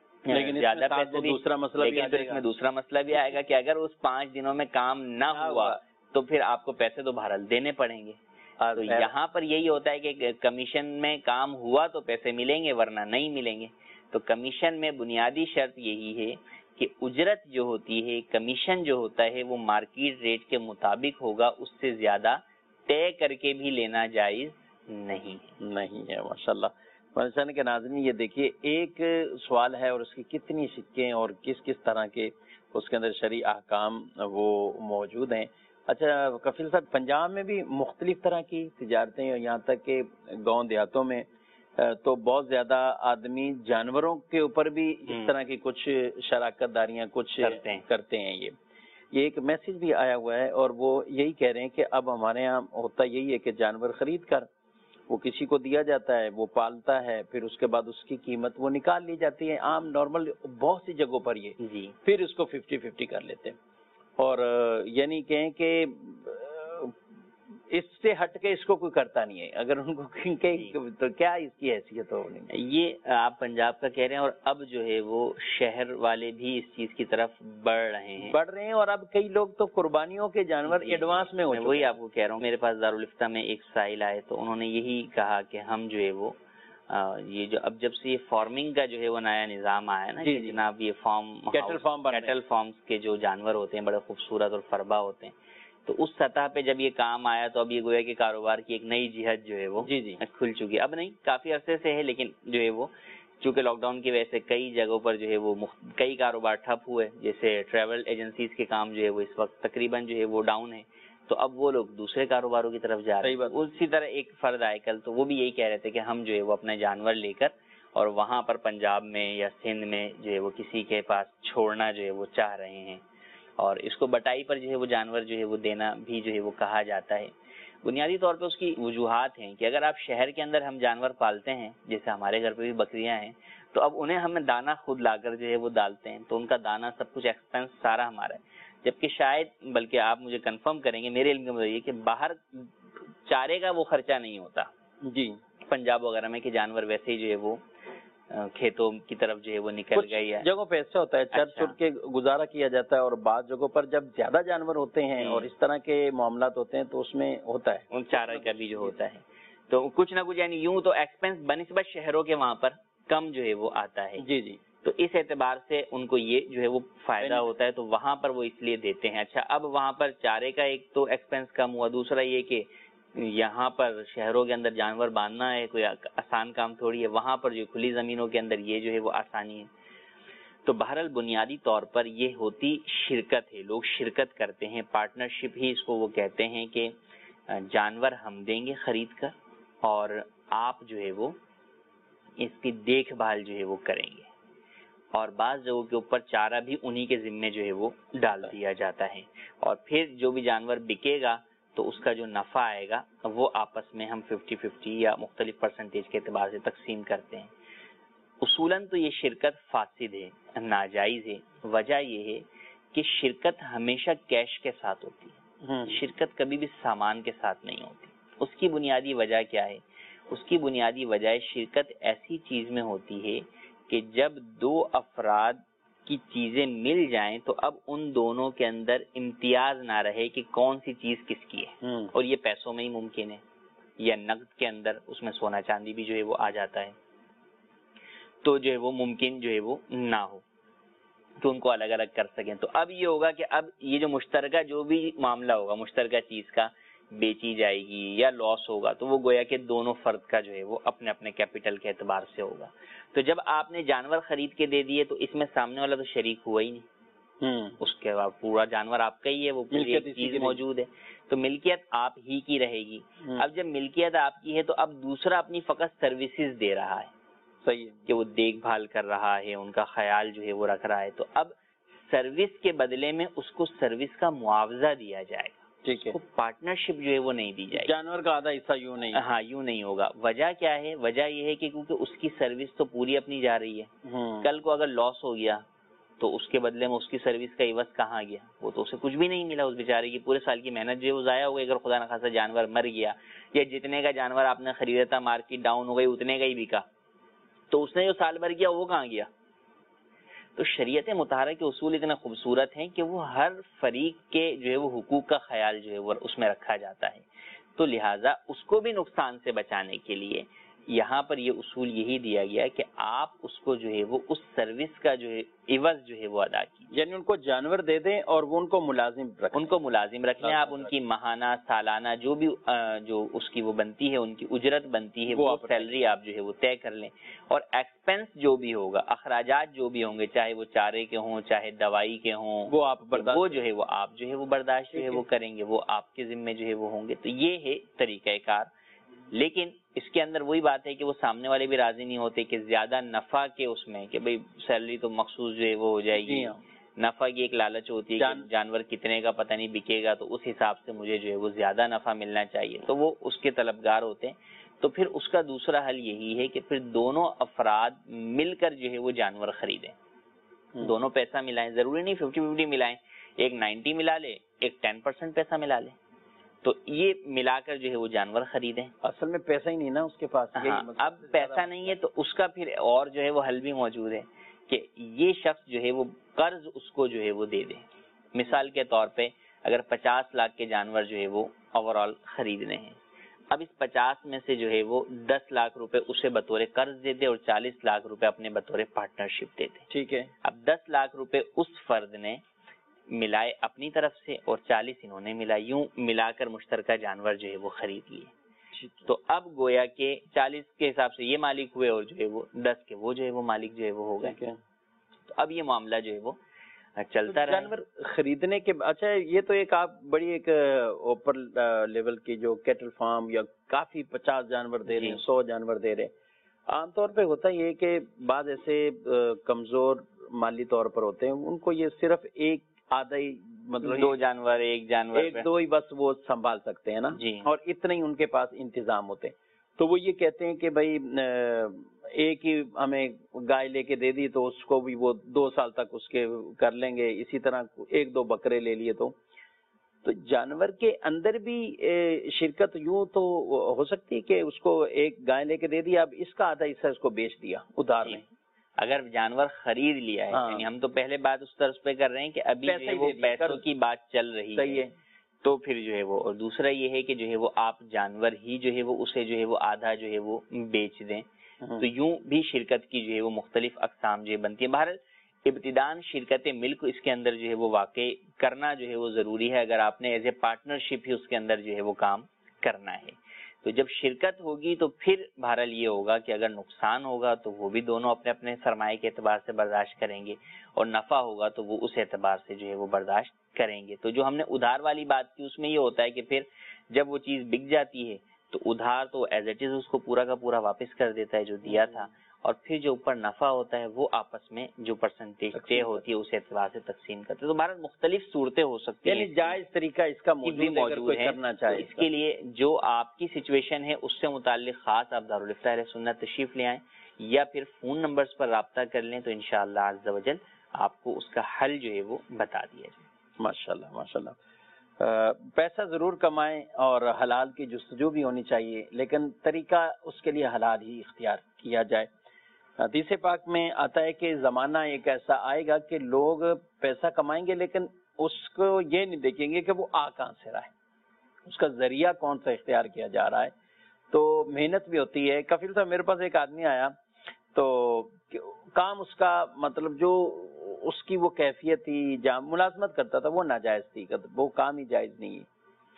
زیادہ پیسے بھی. دوسرا مسئلہ لیکن پھر اس میں دوسرا مسئلہ بھی آئے گا کہ اگر اس 5 دنوں میں کام نہ ہوا تو پھر آپ کو پیسے تو بہرحال دینے پڑیں گے. تو یہاں پر یہی ہوتا ہے کہ کمیشن میں کام ہوا تو پیسے ملیں گے ورنہ نہیں ملیں گے. تو کمیشن میں بنیادی شرط یہی ہے کہ اجرت جو ہوتی ہے، کمیشن جو ہوتا ہے وہ مارکیٹ ریٹ کے مطابق ہوگا، اس سے زیادہ طے کر کے بھی لینا جائز نہیں ہے. ماشاءاللہ. پاکستان کے ناظرین یہ دیکھیے ایک سوال ہے اور اس کی کتنی سکے اور کس کس طرح کے اس کے اندر شرعی احکام وہ موجود ہیں. اچھا کفیل صاحب، پنجاب میں بھی مختلف طرح کی تجارتیں اور یہاں تک کہ گاؤں دیہاتوں میں تو بہت زیادہ آدمی جانوروں کے اوپر بھی اس طرح کی کچھ شراکت داریاں کچھ کرتے ہیں. یہ ایک میسج بھی آیا ہوا ہے اور وہ یہی کہہ رہے ہیں کہ اب ہمارے یہاں ہوتا یہی ہے کہ جانور خرید کر وہ کسی کو دیا جاتا ہے، وہ پالتا ہے، پھر اس کے بعد اس کی قیمت وہ نکال لی جاتی ہے. عام نارمل بہت سی جگہوں پر یہ پھر اس کو 50-50 کر لیتے ہیں. اور یعنی کہیں کہ اس سے ہٹ کے اس کو کوئی کرتا نہیں ہے. اگر ان کو تو کیا اس کی حیثیت ہو؟ یہ آپ پنجاب کا کہہ رہے ہیں اور اب جو ہے وہ شہر والے بھی اس چیز کی طرف بڑھ رہے ہیں اور اب کئی لوگ تو قربانیوں کے جانور ایڈوانس میں وہی آپ کو کہہ رہا ہوں. میرے پاس دارالفتہ میں ایک سائل آئے تو انہوں نے یہی کہا کہ ہم جو ہے وہ یہ جو اب جب سے یہ فارمنگ کا جو ہے وہ نیا نظام آیا ہے نا کہ جناب یہ کیٹل فارمز کے جو جانور ہوتے ہیں بڑے خوبصورت اور فربا ہوتے ہیں، تو اس سطح پہ جب یہ کام آیا تو اب یہ گویا کہ کاروبار کی ایک نئی جہت جو ہے وہ کھل چکی ہے. اب نہیں کافی عرصے سے ہے لیکن جو ہے وہ چونکہ لاک ڈاؤن کی وجہ سے کئی جگہوں پر جو ہے وہ کئی کاروبار ٹھپ ہوئے، جیسے ٹریول ایجنسیز کے کام جو ہے وہ اس وقت تقریباً جو ہے وہ ڈاؤن ہے، تو اب وہ لوگ دوسرے کاروباروں کی طرف جا رہے ہیں. اسی طرح ایک فرد آئے کل تو وہ بھی یہی کہہ رہے تھے کہ ہم جو ہے وہ اپنے جانور لے کر اور وہاں پر پنجاب میں یا سندھ میں جو ہے وہ کسی کے پاس چھوڑنا جو ہے وہ چاہ رہے ہیں، اور اس کو بٹائی پر جو ہے وہ جانور جو ہے وہ دینا بھی جو ہے وہ کہا جاتا ہے. بنیادی طور پہ اس کی وجوہات ہیں کہ اگر آپ شہر کے اندر ہم جانور پالتے ہیں، جیسے ہمارے گھر پہ بھی بکریاں ہیں، تو اب انہیں ہم دانہ خود لا کر جو ہے وہ ڈالتے ہیں، تو ان کا دانہ سب کچھ ایکسپینس سارا ہمارا ہے. جبکہ شاید بلکہ آپ مجھے کنفرم کریں گے، میرے علم کے مطابق کہ باہر چارے کا وہ خرچہ نہیں ہوتا پنجاب وغیرہ میں، کہ جانور ویسے ہی جو ہے وہ کھیتوں کی طرف جو ہے وہ نکل گئی ہے. جگہوں پہ ایسا ہوتا ہے چر چر کے گزارا کیا جاتا ہے، اور بعض جگہوں پر جب زیادہ جانور ہوتے ہیں اور اس طرح کے معاملات ہوتے ہیں تو اس میں ہوتا ہے ان چارہ کا بھی جو ہوتا ہے. تو کچھ نہ کچھ یعنی یوں تو ایکسپینس بنسبت شہروں کے وہاں پر کم جو ہے وہ آتا ہے. تو اس اعتبار سے ان کو یہ جو ہے وہ فائدہ ہوتا ہے، تو وہاں پر وہ اس لیے دیتے ہیں. اچھا اب وہاں پر چارے کا ایک تو ایکسپینس کم ہوا، دوسرا یہ کہ یہاں پر شہروں کے اندر جانور باندھنا ہے کوئی آسان کام تھوڑی ہے، وہاں پر جو کھلی زمینوں کے اندر یہ جو ہے وہ آسانی ہے. تو بہرحال بنیادی طور پر یہ ہوتی شرکت ہے، لوگ شرکت کرتے ہیں، پارٹنرشپ ہی اس کو وہ کہتے ہیں کہ جانور ہم دیں گے خرید کر اور آپ جو ہے وہ اس کی دیکھ بھال جو ہے وہ کریں گے، اور بعض جگہوں کے اوپر چارہ بھی انہی کے ذمے جو ہے وہ ڈال دیا جاتا ہے، اور پھر جو بھی جانور بکے گا تو اس کا جو نفع آئے گا وہ آپس میں ہم 50-50 یا مختلف پرسنٹیج کے اعتبار سے تقسیم کرتے ہیں. اصولاً تو یہ شرکت فاسد ہے، ناجائز ہے. وجہ یہ ہے کہ شرکت ہمیشہ کیش کے ساتھ ہوتی ہے، شرکت کبھی بھی سامان کے ساتھ نہیں ہوتی. اس کی بنیادی وجہ کیا ہے؟ اس کی بنیادی وجہ شرکت ایسی چیز میں ہوتی ہے کہ جب دو افراد کی چیزیں مل جائیں تو اب ان دونوں کے اندر امتیاز نہ رہے کہ کون سی چیز کس کی ہے. اور یہ پیسوں میں ہی ممکن ہے، یا نقد کے اندر اس میں سونا چاندی بھی جو ہے وہ آ جاتا ہے، تو جو ہے وہ ممکن جو ہے وہ نہ ہو کہ ان کو الگ الگ کر سکیں. تو اب یہ ہوگا کہ اب یہ جو مشترکہ جو بھی معاملہ ہوگا مشترکہ چیز کا، بیچی جائے گی یا لاس ہوگا، تو وہ گویا کہ دونوں فرد کا جو ہے وہ اپنے اپنے کیپٹل کے اعتبار سے ہوگا. تو جب آپ نے جانور خرید کے دے دیے تو اس میں سامنے والا تو شریک ہوا ہی نہیں، اس کے بعد پورا جانور آپ کا ہی ہے، وہ پوری ایک چیز موجود ہے، تو ملکیت آپ ہی کی رہے گی. اب جب ملکیت آپ کی ہے تو اب دوسرا اپنی فقط سروسز دے رہا ہے، صحیح ہے، کہ وہ دیکھ بھال کر رہا ہے، ان کا خیال جو ہے وہ رکھ رہا ہے. تو اب سروس کے بدلے میں اس کو سروس کا معاوضہ دیا جائے گا، ٹھیک ہے، پارٹنرشپ جو ہے وہ نہیں دی جائے گی. جانور کا آدھا حصہ یوں نہیں، ہاں یوں نہیں ہوگا. وجہ کیا ہے؟ وجہ یہ ہے کہ کیونکہ اس کی سروس تو پوری اپنی جا رہی ہے، کل کو اگر لاس ہو گیا تو اس کے بدلے میں اس کی سروس کا عوض کہاں گیا؟ وہ تو اسے کچھ بھی نہیں ملا، اس بیچارے کی پورے سال کی محنت جو ہے وہ ضائع ہو گئی. اگر خدا نخواستہ جانور مر گیا یا جتنے کا جانور آپ نے خریدا تھا مارکیٹ ڈاؤن ہو گئی اتنے کا ہی بکا، تو اس نے جو سال بھر کیا وہ کہاں گیا؟ تو شریعت مطہرہ کے اصول اتنے خوبصورت ہیں کہ وہ ہر فریق کے جو ہے وہ حقوق کا خیال جو ہے وہ اس میں رکھا جاتا ہے. تو لہٰذا اس کو بھی نقصان سے بچانے کے لیے یہاں پر یہ اصول یہی دیا گیا کہ آپ اس کو جو ہے وہ اس سروس کا جو ہے عوض جو ہے وہ ادا کیجیے. یعنی ان کو جانور دے دیں اور وہ ان کو ملازم رکھیں، ان کو ملازم رکھ لیں آپ، ان کی ماہانہ سالانہ جو بھی جو اس کی وہ بنتی ہے، ان کی اجرت بنتی ہے، وہ سیلری آپ جو ہے وہ طے کر لیں. اور ایکسپنس جو بھی ہوگا، اخراجات جو بھی ہوں گے، چاہے وہ چارے کے ہوں چاہے دوائی کے ہوں، وہ آپ برداشت، وہ جو ہے وہ آپ جو ہے وہ برداشت جو ہے وہ کریں گے، وہ آپ کے ذمے جو ہے وہ ہوں گے. تو یہ ہے طریقہ کار. لیکن اس کے اندر وہی بات ہے کہ وہ سامنے والے بھی راضی نہیں ہوتے کہ زیادہ نفع کے اس میں کہ بھئی سیلری تو مخصوص جو ہے وہ ہو جائے گی، نفع کی ایک لالچ ہوتی ہے کہ جانور کتنے کا پتہ نہیں بکے گا، تو اس حساب سے مجھے جو ہے وہ زیادہ نفع ملنا چاہیے، تو وہ اس کے طلبگار ہوتے ہیں. تو پھر اس کا دوسرا حل یہی ہے کہ پھر دونوں افراد مل کر جو ہے وہ جانور خریدیں، دونوں پیسہ ملائیں. ضروری نہیں 50-50 ملائیں، ایک 90 ملا لے، ایک 10% پیسہ ملا لے، تو یہ ملا کر جو ہے وہ جانور خریدیں. اصل میں پیسہ ہی نہیں نا اس کے پاس. اب پیسہ نہیں ہے تو اس کا پھر اور جو ہے وہ حل بھی موجود ہے کہ یہ شخص جو ہے وہ قرض اس کو جو ہے وہ دے دے. مثال کے طور پہ اگر 50 لاکھ کے جانور جو ہے وہ اوور آل خریدنے ہیں، اب اس 50 میں سے جو ہے وہ 10 لاکھ روپے اسے بطور قرض دے دے اور 40 لاکھ روپے اپنے بطور پارٹنرشپ دے دے. ٹھیک ہے. اب 10 لاکھ روپے اس فرد نے ملائے اپنی طرف سے اور 40 انہوں نے ملائے، یوں ملا کر مشترکہ جانور جو ہے وہ خرید لیے. تو اب گویا کہ 40 کے حساب سے یہ مالک ہوئے اور جو ہے وہ 10 کے وہ جو ہے وہ مالک جو ہے وہ ہو گئے. تو اب یہ معاملہ جو ہے وہ چلتا رہا. جانور خریدنے کے اچھا یہ تو ایک آپ بڑی ایک اوپر لیول کی جو کیٹل فارم یا کافی 50 جانور دے رہے ہیں، 100 جانور دے رہے ہیں، عام طور پہ ہوتا یہ کہ بعض ایسے کمزور مالی طور پر ہوتے ہیں، ان کو یہ صرف ایک آدھا ہی مطلب 2 جانور، 1 جانور، 1-2 ہی بس وہ سنبھال سکتے ہیں نا، اور اتنے ہی ان کے پاس انتظام ہوتے ہیں. تو وہ یہ کہتے ہیں کہ بھائی ایک ہی ہمیں گائے لے کے دے دی تو اس کو بھی وہ 2 سال تک اس کے کر لیں گے، اسی طرح 1-2 بکرے لے لیے. تو جانور کے اندر بھی شرکت یوں تو ہو سکتی ہے کہ اس کو ایک گائے لے کے دے دیا، اب اس کا آدھا حصہ اس کو بیچ دیا ادھار میں. اگر جانور خرید لیا ہے، یعنی ہم تو پہلے بات اس طرز پہ کر رہے ہیں کہ ابھی جو ہے وہ پیسوں کی بات چل رہی ہے، تو پھر جو ہے وہ، اور دوسرا یہ ہے کہ جو ہے وہ آپ جانور ہی جو ہے وہ اسے جو ہے وہ آدھا جو ہے وہ بیچ دیں. تو یوں بھی شرکت کی جو ہے وہ مختلف اقسام جو ہے بنتی ہے. بہرحال ابتداءً شرکت ملک اس کے اندر جو ہے وہ واقع کرنا جو ہے وہ ضروری ہے اگر آپ نے ایز اے پارٹنرشپ ہی اس کے اندر جو ہے وہ کام کرنا ہے. تو جب شرکت ہوگی تو پھر بہرحال یہ ہوگا کہ اگر نقصان ہوگا تو وہ بھی دونوں اپنے اپنے سرمایہ کے اعتبار سے برداشت کریں گے، اور نفع ہوگا تو وہ اس اعتبار سے جو ہے وہ برداشت کریں گے. تو جو ہم نے ادھار والی بات کی اس میں یہ ہوتا ہے کہ پھر جب وہ چیز بک جاتی ہے تو ادھار تو ایز اٹ از اس کو پورا کا پورا واپس کر دیتا ہے جو دیا تھا، اور پھر جو اوپر نفع ہوتا ہے وہ آپس میں جو پرسنٹیج طے ہوتی ہے اس اعتبار سے تقسیم کرتے ہیں. تو بہرحال مختلف صورتیں ہو سکتی ہیں، یعنی جائز طریقہ اس کا موجود ہے کرنا چاہے. اس کے لیے جو آپ کی سچویشن ہے اس سے متعلق خاص آپ دارالفتہ اہل سنت تشریف لے آئیں یا پھر فون نمبرز پر رابطہ کر لیں، تو انشاءاللہ عز و جل آپ کو اس کا حل جو ہے وہ بتا دیا جائے۔ ماشاءاللہ ماشاءاللہ۔ پیسہ ضرور کمائیں اور حلال کی جستجو بھی ہونی چاہیے، لیکن طریقہ اس کے لیے حلال ہی اختیار کیا جائے۔ حدیث پاک میں آتا ہے کہ زمانہ ایک ایسا آئے گا کہ لوگ پیسہ کمائیں گے لیکن اس کو یہ نہیں دیکھیں گے کہ وہ آ کہاں سے رہا ہے، اس کا ذریعہ کون سا اختیار کیا جا رہا ہے۔ تو محنت بھی ہوتی ہے۔ کفیل صاحب میرے پاس ایک آدمی آیا تو کام اس کا مطلب جو اس کی وہ کیفیت تھی، جہاں ملازمت کرتا تھا وہ ناجائز تھی، وہ کام ہی جائز نہیں ہے،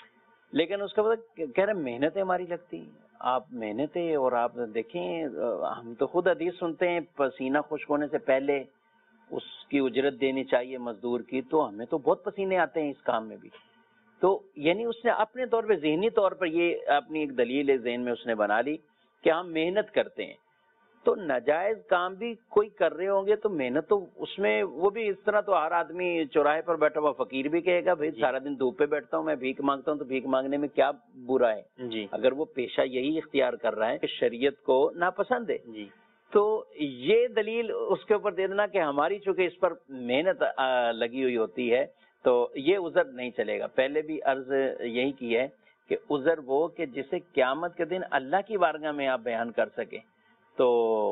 لیکن اس کا کہہ رہے محنتیں ہماری لگتی، آپ محنتیں، اور آپ دیکھیں ہم تو خود حدیث سنتے ہیں پسینہ خشک ہونے سے پہلے اس کی اجرت دینی چاہیے مزدور کی، تو ہمیں تو بہت پسینے آتے ہیں اس کام میں بھی۔ تو یعنی اس نے اپنے طور پہ ذہنی طور پر یہ اپنی ایک دلیل ذہن میں اس نے بنا لی کہ ہم محنت کرتے ہیں، تو ناجائز کام بھی کوئی کر رہے ہوں گے تو محنت تو اس میں وہ بھی اس طرح تو ہر آدمی چوراہے پر بیٹھا ہوا فقیر بھی کہے گا بھائی سارا دن دھوپ پہ بیٹھتا ہوں میں بھیک مانگتا ہوں، تو بھیک مانگنے میں کیا برا ہے جی، اگر وہ پیشہ یہی اختیار کر رہا ہے کہ شریعت کو ناپسند ہے جی، تو یہ دلیل اس کے اوپر دے دینا کہ ہماری چونکہ اس پر محنت لگی ہوئی ہوتی ہے تو یہ عذر نہیں چلے گا۔ پہلے بھی عرض یہی کی ہے کہ عذر وہ کہ جسے قیامت کے دن اللہ کی بارگاہ میں آپ بیان کر سکیں، تو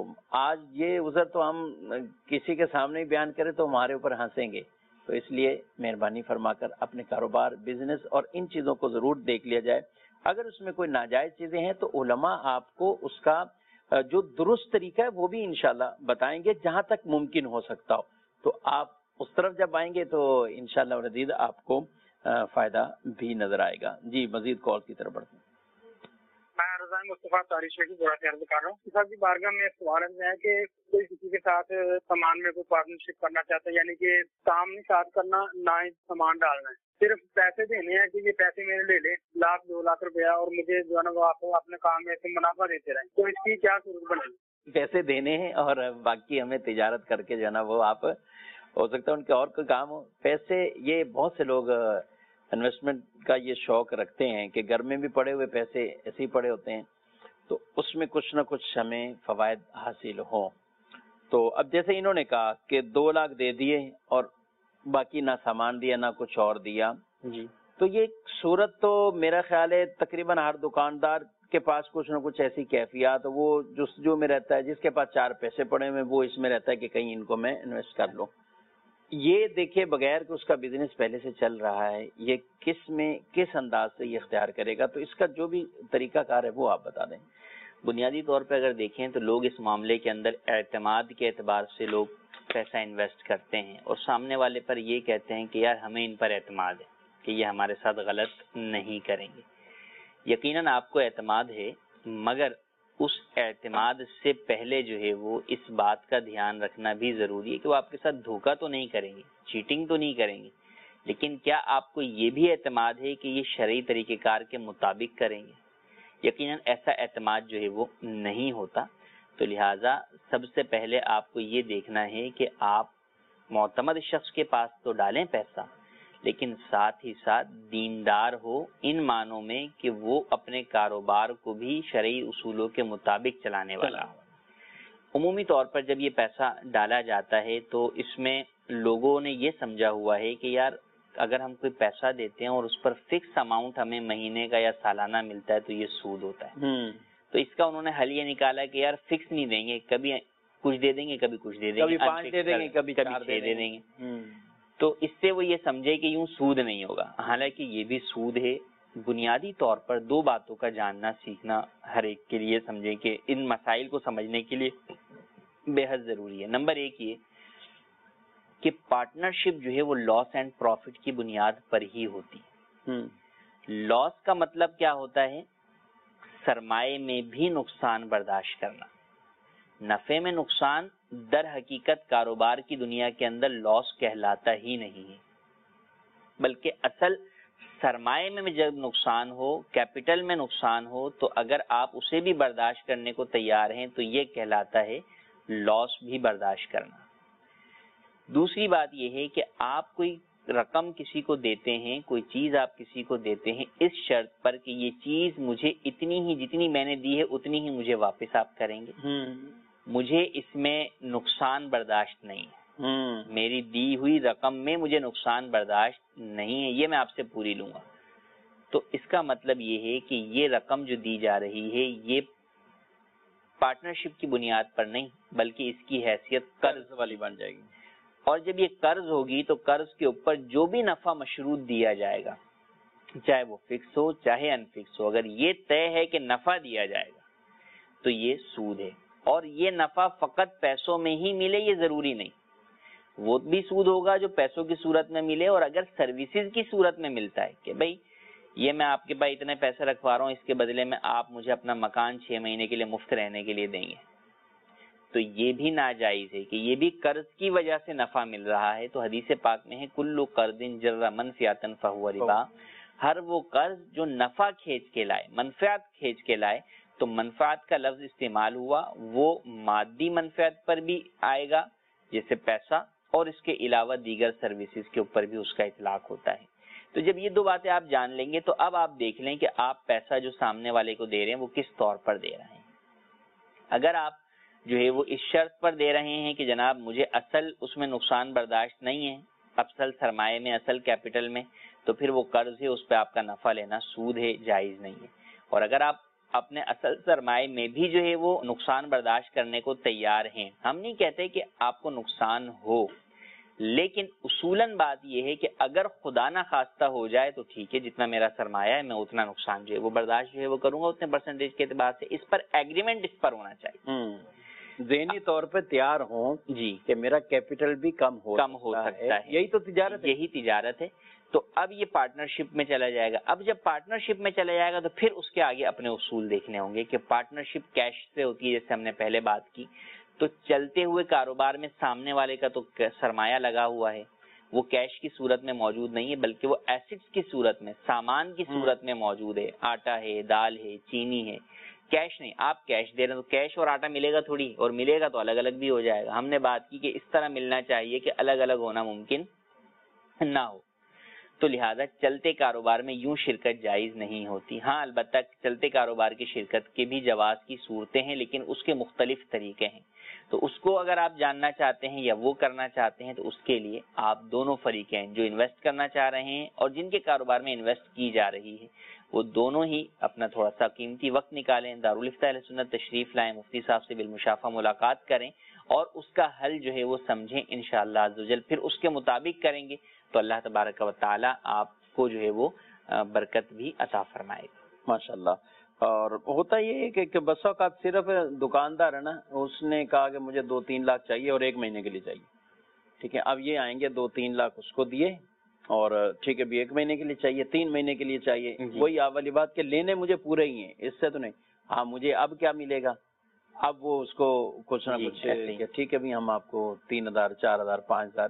آج یہ عذر تو ہم کسی کے سامنے ہی بیان کریں تو ہمارے اوپر ہنسیں گے، تو اس لیے مہربانی فرما کر اپنے کاروبار، بزنس اور ان چیزوں کو ضرور دیکھ لیا جائے۔ اگر اس میں کوئی ناجائز چیزیں ہیں تو علماء آپ کو اس کا جو درست طریقہ ہے وہ بھی انشاءاللہ بتائیں گے جہاں تک ممکن ہو سکتا ہو، تو آپ اس طرف جب آئیں گے تو انشاءاللہ العزیز آپ کو فائدہ بھی نظر آئے گا۔ جی مزید کال کی طرف بڑھتے ہیں۔ میں رضا مصطفیٰ تاریخ کی بڑا خیال کر رہا ہوں صاحب کی بارگاہ میں سوال ہے کہ کوئی کسی کے ساتھ سامان میں کوئی پارٹنرشپ کرنا چاہتا ہے، یعنی کہ کام نہیں ساتھ کرنا نہ ہی سامان ڈالنا ہے، صرف پیسے دینے ہیں کہ یہ پیسے میرے لے لے 1,00,000 2 لاکھ روپیہ اور مجھے جو ہے نا وہ آپ کو اپنے کام میں سے منافع دیتے رہیں، تو اس کی کیا صورت بنے گی؟ پیسے دینے ہیں اور باقی ہمیں تجارت کر کے جو ہے نا وہ آپ ہو سکتا ہے ان کے اور کوئی کام ہو۔ پیسے یہ بہت سے لوگ انویسٹمنٹ کا یہ شوق رکھتے ہیں کہ گھر میں بھی پڑے ہوئے پیسے ایسے ہی پڑے ہوتے ہیں، تو اس میں کچھ نہ کچھ ہمیں فوائد حاصل ہوں۔ تو اب جیسے انہوں نے کہا کہ 2 لاکھ دے دیے اور باقی نہ سامان دیا نہ کچھ اور دیا، جی، تو یہ صورت تو میرا خیال ہے تقریباً ہر دکاندار کے پاس کچھ نہ کچھ ایسی کیفیات، وہ جستجو میں رہتا ہے، جس کے پاس 4 پیسے پڑے ہوئے وہ اس میں رہتا ہے کہ کہیں ان کو میں انویسٹ کر لوں۔ یہ دیکھے بغیر کہ اس کا بزنس پہلے سے چل رہا ہے، یہ کس انداز سے یہ اختیار کرے گا، تو اس کا جو بھی طریقہ کار ہے وہ آپ بتا دیں۔ بنیادی طور پہ اگر دیکھیں تو لوگ اس معاملے کے اندر اعتماد کے اعتبار سے لوگ پیسہ انویسٹ کرتے ہیں اور سامنے والے پر یہ کہتے ہیں کہ یار ہمیں ان پر اعتماد ہے کہ یہ ہمارے ساتھ غلط نہیں کریں گے۔ یقیناً آپ کو اعتماد ہے، مگر اس اعتماد سے پہلے جو ہے وہ اس بات کا دھیان رکھنا بھی ضروری ہے کہ وہ آپ کے ساتھ دھوکہ تو نہیں کریں گے، چیٹنگ تو نہیں کریں گے، لیکن کیا آپ کو یہ بھی اعتماد ہے کہ یہ شرعی طریقہ کار کے مطابق کریں گے؟ یقیناً ایسا اعتماد جو ہے وہ نہیں ہوتا، تو لہٰذا سب سے پہلے آپ کو یہ دیکھنا ہے کہ آپ معتمد شخص کے پاس تو ڈالیں پیسہ، لیکن ساتھ ہی ساتھ دیندار ہو ان معنوں میں کہ وہ اپنے کاروبار کو بھی شرعی اصولوں کے مطابق چلانے والا ہو۔ عمومی طور پر جب یہ پیسہ ڈالا جاتا ہے تو اس میں لوگوں نے یہ سمجھا ہوا ہے کہ یار اگر ہم کوئی پیسہ دیتے ہیں اور اس پر فکس اماؤنٹ ہمیں مہینے کا یا سالانہ ملتا ہے تو یہ سود ہوتا ہے۔ تو اس کا انہوں نے حل یہ نکالا کہ یار فکس نہیں دیں گے، کبھی کچھ دے دیں گے، کبھی کچھ دے دیں گے، کبھی 5 دے دیں گے، کبھی 4 دے دیں گے، تو اس سے وہ یہ سمجھے کہ یوں سود نہیں ہوگا، حالانکہ یہ بھی سود ہے۔ بنیادی طور پر 2 باتوں کا جاننا سیکھنا ہر ایک کے لیے سمجھے کہ ان مسائل کو سمجھنے کے لیے بے حد ضروری ہے۔ نمبر 1 یہ کہ پارٹنرشپ جو ہے وہ لاس اینڈ پروفٹ کی بنیاد پر ہی ہوتی ہے۔ لاس کا مطلب کیا ہوتا ہے؟ سرمائے میں بھی نقصان برداشت کرنا۔ نفع میں نقصان در حقیقت کاروبار کی دنیا کے اندر لاس کہلاتا ہی نہیں ہے، بلکہ اصل سرمائے میں جب نقصان ہو، کیپٹل میں نقصان ہو، تو اگر آپ اسے بھی برداشت کرنے کو تیار ہیں تو یہ کہلاتا ہے لاس بھی برداشت کرنا۔ دوسری بات یہ ہے کہ آپ کوئی رقم کسی کو دیتے ہیں، کوئی چیز آپ کسی کو دیتے ہیں اس شرط پر کہ یہ چیز مجھے اتنی ہی جتنی میں نے دی ہے اتنی ہی مجھے واپس آپ کریں گے، مجھے اس میں نقصان برداشت نہیں ہے۔ میری دی ہوئی رقم میں مجھے نقصان برداشت نہیں ہے، یہ میں آپ سے پوری لوں گا. تو اس کا مطلب یہ ہے کہ یہ رقم جو دی جا رہی ہے یہ پارٹنرشپ کی بنیاد پر نہیں بلکہ اس کی حیثیت قرض والی بن جائے گی. اور جب یہ قرض ہوگی تو قرض کے اوپر جو بھی نفع مشروط دیا جائے گا چاہے وہ فکس ہو چاہے ان فکس ہو، اگر یہ طے ہے کہ نفع دیا جائے گا تو یہ سود ہے. اور یہ نفع فقط پیسوں میں ہی ملے یہ ضروری نہیں، وہ بھی سود ہوگا جو پیسوں کی صورت میں ملے. اور اگر سروسز کی صورت میں ملتا ہے کہ بھائی یہ میں آپ کے پاس اتنے پیسے رکھوا رہا ہوں، اس کے بدلے میں آپ مجھے اپنا مکان 6 مہینے کے لیے مفت رہنے کے لیے دیں گے، تو یہ بھی ناجائز ہے کہ یہ بھی قرض کی وجہ سے نفع مل رہا ہے. تو حدیث پاک میں ہے کل قرض جر منفعۃ فہو ربا، ہر وہ قرض جو نفع کھینچ کے لائے، منفعت کھینچ کے لائے. تو منفعت کا لفظ استعمال ہوا، وہ مادی منفعت پر بھی آئے گا جیسے پیسہ، اور اس کے علاوہ دیگر سروسز کے اوپر بھی اس کا اطلاق ہوتا ہے. تو جب یہ دو باتیں آپ جان لیں گے تو اب آپ دیکھ لیں کہ آپ پیسہ جو سامنے والے کو دے رہے ہیں وہ کس طور پر دے رہے ہیں. اگر آپ جو ہے وہ اس شرط پر دے رہے ہیں کہ جناب مجھے اصل اس میں نقصان برداشت نہیں ہے، اصل سرمایے میں، اصل کیپٹل میں، تو پھر وہ قرض ہے، اس پہ آپ کا نفع لینا سود ہے، جائز نہیں ہے. اور اگر آپ اپنے اصل سرمایے میں بھی جو ہے وہ نقصان برداشت کرنے کو تیار ہیں، ہم نہیں کہتے کہ آپ کو نقصان ہو، لیکن اصولاً بات یہ ہے کہ اگر خدا نہ خواستہ ہو جائے تو ٹھیک ہے، جتنا میرا سرمایہ ہے میں اتنا نقصان جو ہے وہ برداشت جو ہے وہ کروں گا اتنے پرسنٹیج کے اعتبار سے. اس پر ایگریمنٹ اس پر ہونا چاہیے، ذہنی طور پہ تیار ہوں جی کہ میرا کیپٹل بھی کم ہو سکتا ہے. یہی تو تجارت ہے. یہی تجارت ہے. تو اب یہ پارٹنرشپ میں چلا جائے گا. اب جب پارٹنرشپ میں چلا جائے گا تو پھر اس کے آگے اپنے اصول دیکھنے ہوں گے کہ پارٹنرشپ کیش سے ہوتی ہے جیسے ہم نے پہلے بات کی. تو چلتے ہوئے کاروبار میں سامنے والے کا تو سرمایہ لگا ہوا ہے، وہ کیش کی صورت میں موجود نہیں ہے بلکہ وہ ایسٹس کی صورت میں، سامان کی صورت میں موجود ہے. آٹا ہے، دال ہے، چینی ہے، کیش نہیں. آپ کیش دے رہے ہیں تو کیش اور آٹا ملے گا تھوڑی، اور ملے گا تو الگ الگ بھی ہو جائے گا. ہم نے بات کی کہ اس طرح ملنا چاہیے کہ الگ الگ ہونا ممکن نہ ہو. تو لہذا چلتے کاروبار میں یوں شرکت جائز نہیں ہوتی. ہاں البتہ چلتے کاروبار کی شرکت کے بھی جواز کی صورتیں ہیں، لیکن اس کے مختلف طریقے ہیں. تو اس کو اگر آپ جاننا چاہتے ہیں یا وہ کرنا چاہتے ہیں تو اس کے لیے آپ دونوں فریقین جو انویسٹ کرنا چاہ رہے ہیں اور جن کے کاروبار میں انویسٹ کی جا رہی ہے وہ دونوں ہی اپنا تھوڑا سا قیمتی وقت نکالیں، دارالفتہ اہل سنت تشریف لائیں، مفتی صاحب سے بالمشافہ ملاقات کریں اور اس کا حل جو ہے وہ سمجھیں انشاءاللہ عز و جل. پھر اس کے مطابق کریں گے تو اللہ تبارک و تعالی آپ کو جو ہے وہ برکت بھی عطا فرمائے گا ماشاءاللہ. اور ہوتا یہ ہے کہ بس اوقات صرف دکاندار ہے نا، اس نے کہا کہ مجھے 2-3 لاکھ چاہیے اور 1 مہینے کے لیے چاہیے، ٹھیک ہے. اب یہ آئیں گے 2-3 لاکھ اس کو دیے اور ٹھیک ہے بھی 1 مہینے کے لیے چاہیے، 3 مہینے کے لیے چاہیے. وہی والی بات کہ لینے مجھے پورے ہی ہیں، اس سے تو نہیں. ہاں مجھے اب کیا ملے گا، اب وہ اس کو کچھ نہ کچھ ٹھیک ہے بھی ہم آپ کو 3,000 4,000 5,000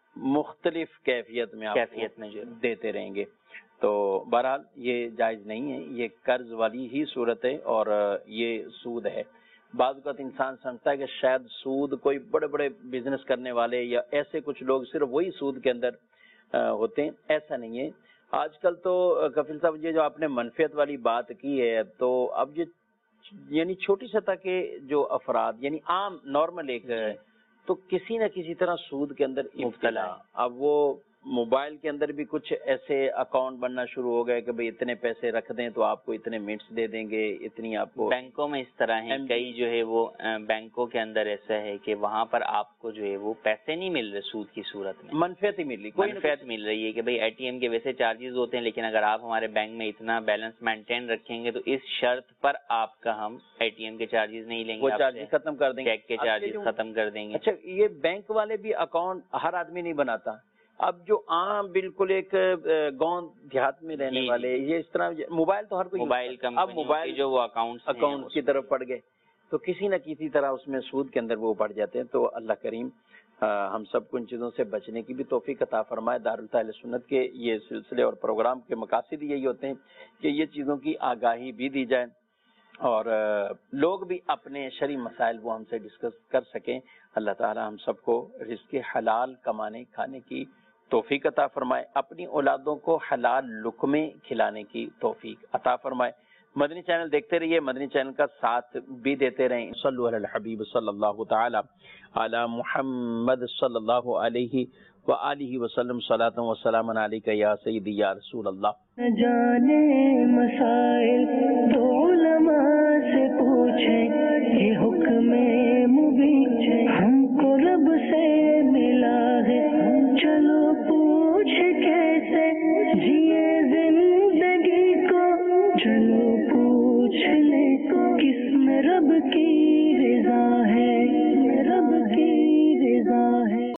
مختلف کیفیت میں جو دیتے رہیں گے. تو بہرحال یہ جائز نہیں ہے، یہ قرض والی ہی صورت ہے اور یہ سود ہے. بعض اوقات انسان سمجھتا ہے کہ شاید سود کوئی بڑے بڑے بزنس کرنے والے یا ایسے کچھ لوگ صرف وہی سود کے اندر ہوتے ہیں. ایسا نہیں ہے. آج کل تو کفیل صاحب یہ جو آپ نے منفیت والی بات کی ہے تو اب یہ یعنی چھوٹی سطح کے جو افراد یعنی عام نارمل ایک تو کسی نہ کسی طرح سود کے اندر مبتلا. اب وہ موبائل کے اندر بھی کچھ ایسے اکاؤنٹ بننا شروع ہو گئے کہ بھئی اتنے پیسے رکھ دیں تو آپ کو اتنے منٹس دے دیں گے، اتنی آپ کو. بینکوں میں اس طرح ہے، کئی جو ہے وہ بینکوں کے اندر ایسا ہے کہ وہاں پر آپ کو جو ہے وہ پیسے نہیں مل رہے سود کی صورت میں، منفیت ہی مل رہی، منفیت مل رہی ہے کہ بھئی ATM کے ویسے چارجز ہوتے ہیں لیکن اگر آپ ہمارے بینک میں اتنا بیلنس مینٹین رکھیں گے تو اس شرط پر آپ کا ہم ATM کے چارجز نہیں لیں گے، وہ چارجز ختم کر دیں گے، چیک کے چارجز ختم کر دیں گے. اچھا یہ بینک والے بھی اکاؤنٹ ہر آدمی نہیں بناتا. اب جو عام بالکل ایک گاؤں دیہات میں رہنے والے یہ اس طرح موبائل تو ہر کوئی موبائل اب موبائل جو وہ اکاؤنٹ کی طرف پڑ گئے تو کسی نہ کسی طرح اس میں سود کے اندر وہ پڑ جاتے ہیں. تو اللہ کریم ہم سب کو ان چیزوں سے بچنے کی بھی توفیق عطا فرمائے. دارالفتہ اہل سنت کے یہ سلسلے اور پروگرام کے مقاصد یہی ہوتے ہیں کہ یہ چیزوں کی آگاہی بھی دی جائے اور لوگ بھی اپنے شرعی مسائل وہ ہم سے ڈسکس کر سکیں. اللہ تعالی ہم سب کو رزق حلال کمانے کھانے کی توفیق عطا فرمائے، اپنی اولادوں کو حلال لقمے کھلانے کی توفیق عطا فرمائے. مدنی چینل دیکھتے رہیے، مدنی چینل کا ساتھ بھی دیتے رہیں۔ صلو علی الحبیب صلی اللہ تعالی علی محمد صلی اللہ علیہ وآلہ وسلم، صلاۃ و سلام علیک یا سیدی یا رسول اللہ۔ جانے مسائل تو علماء سے پوچھیں، یہ حکم مبین ہے۔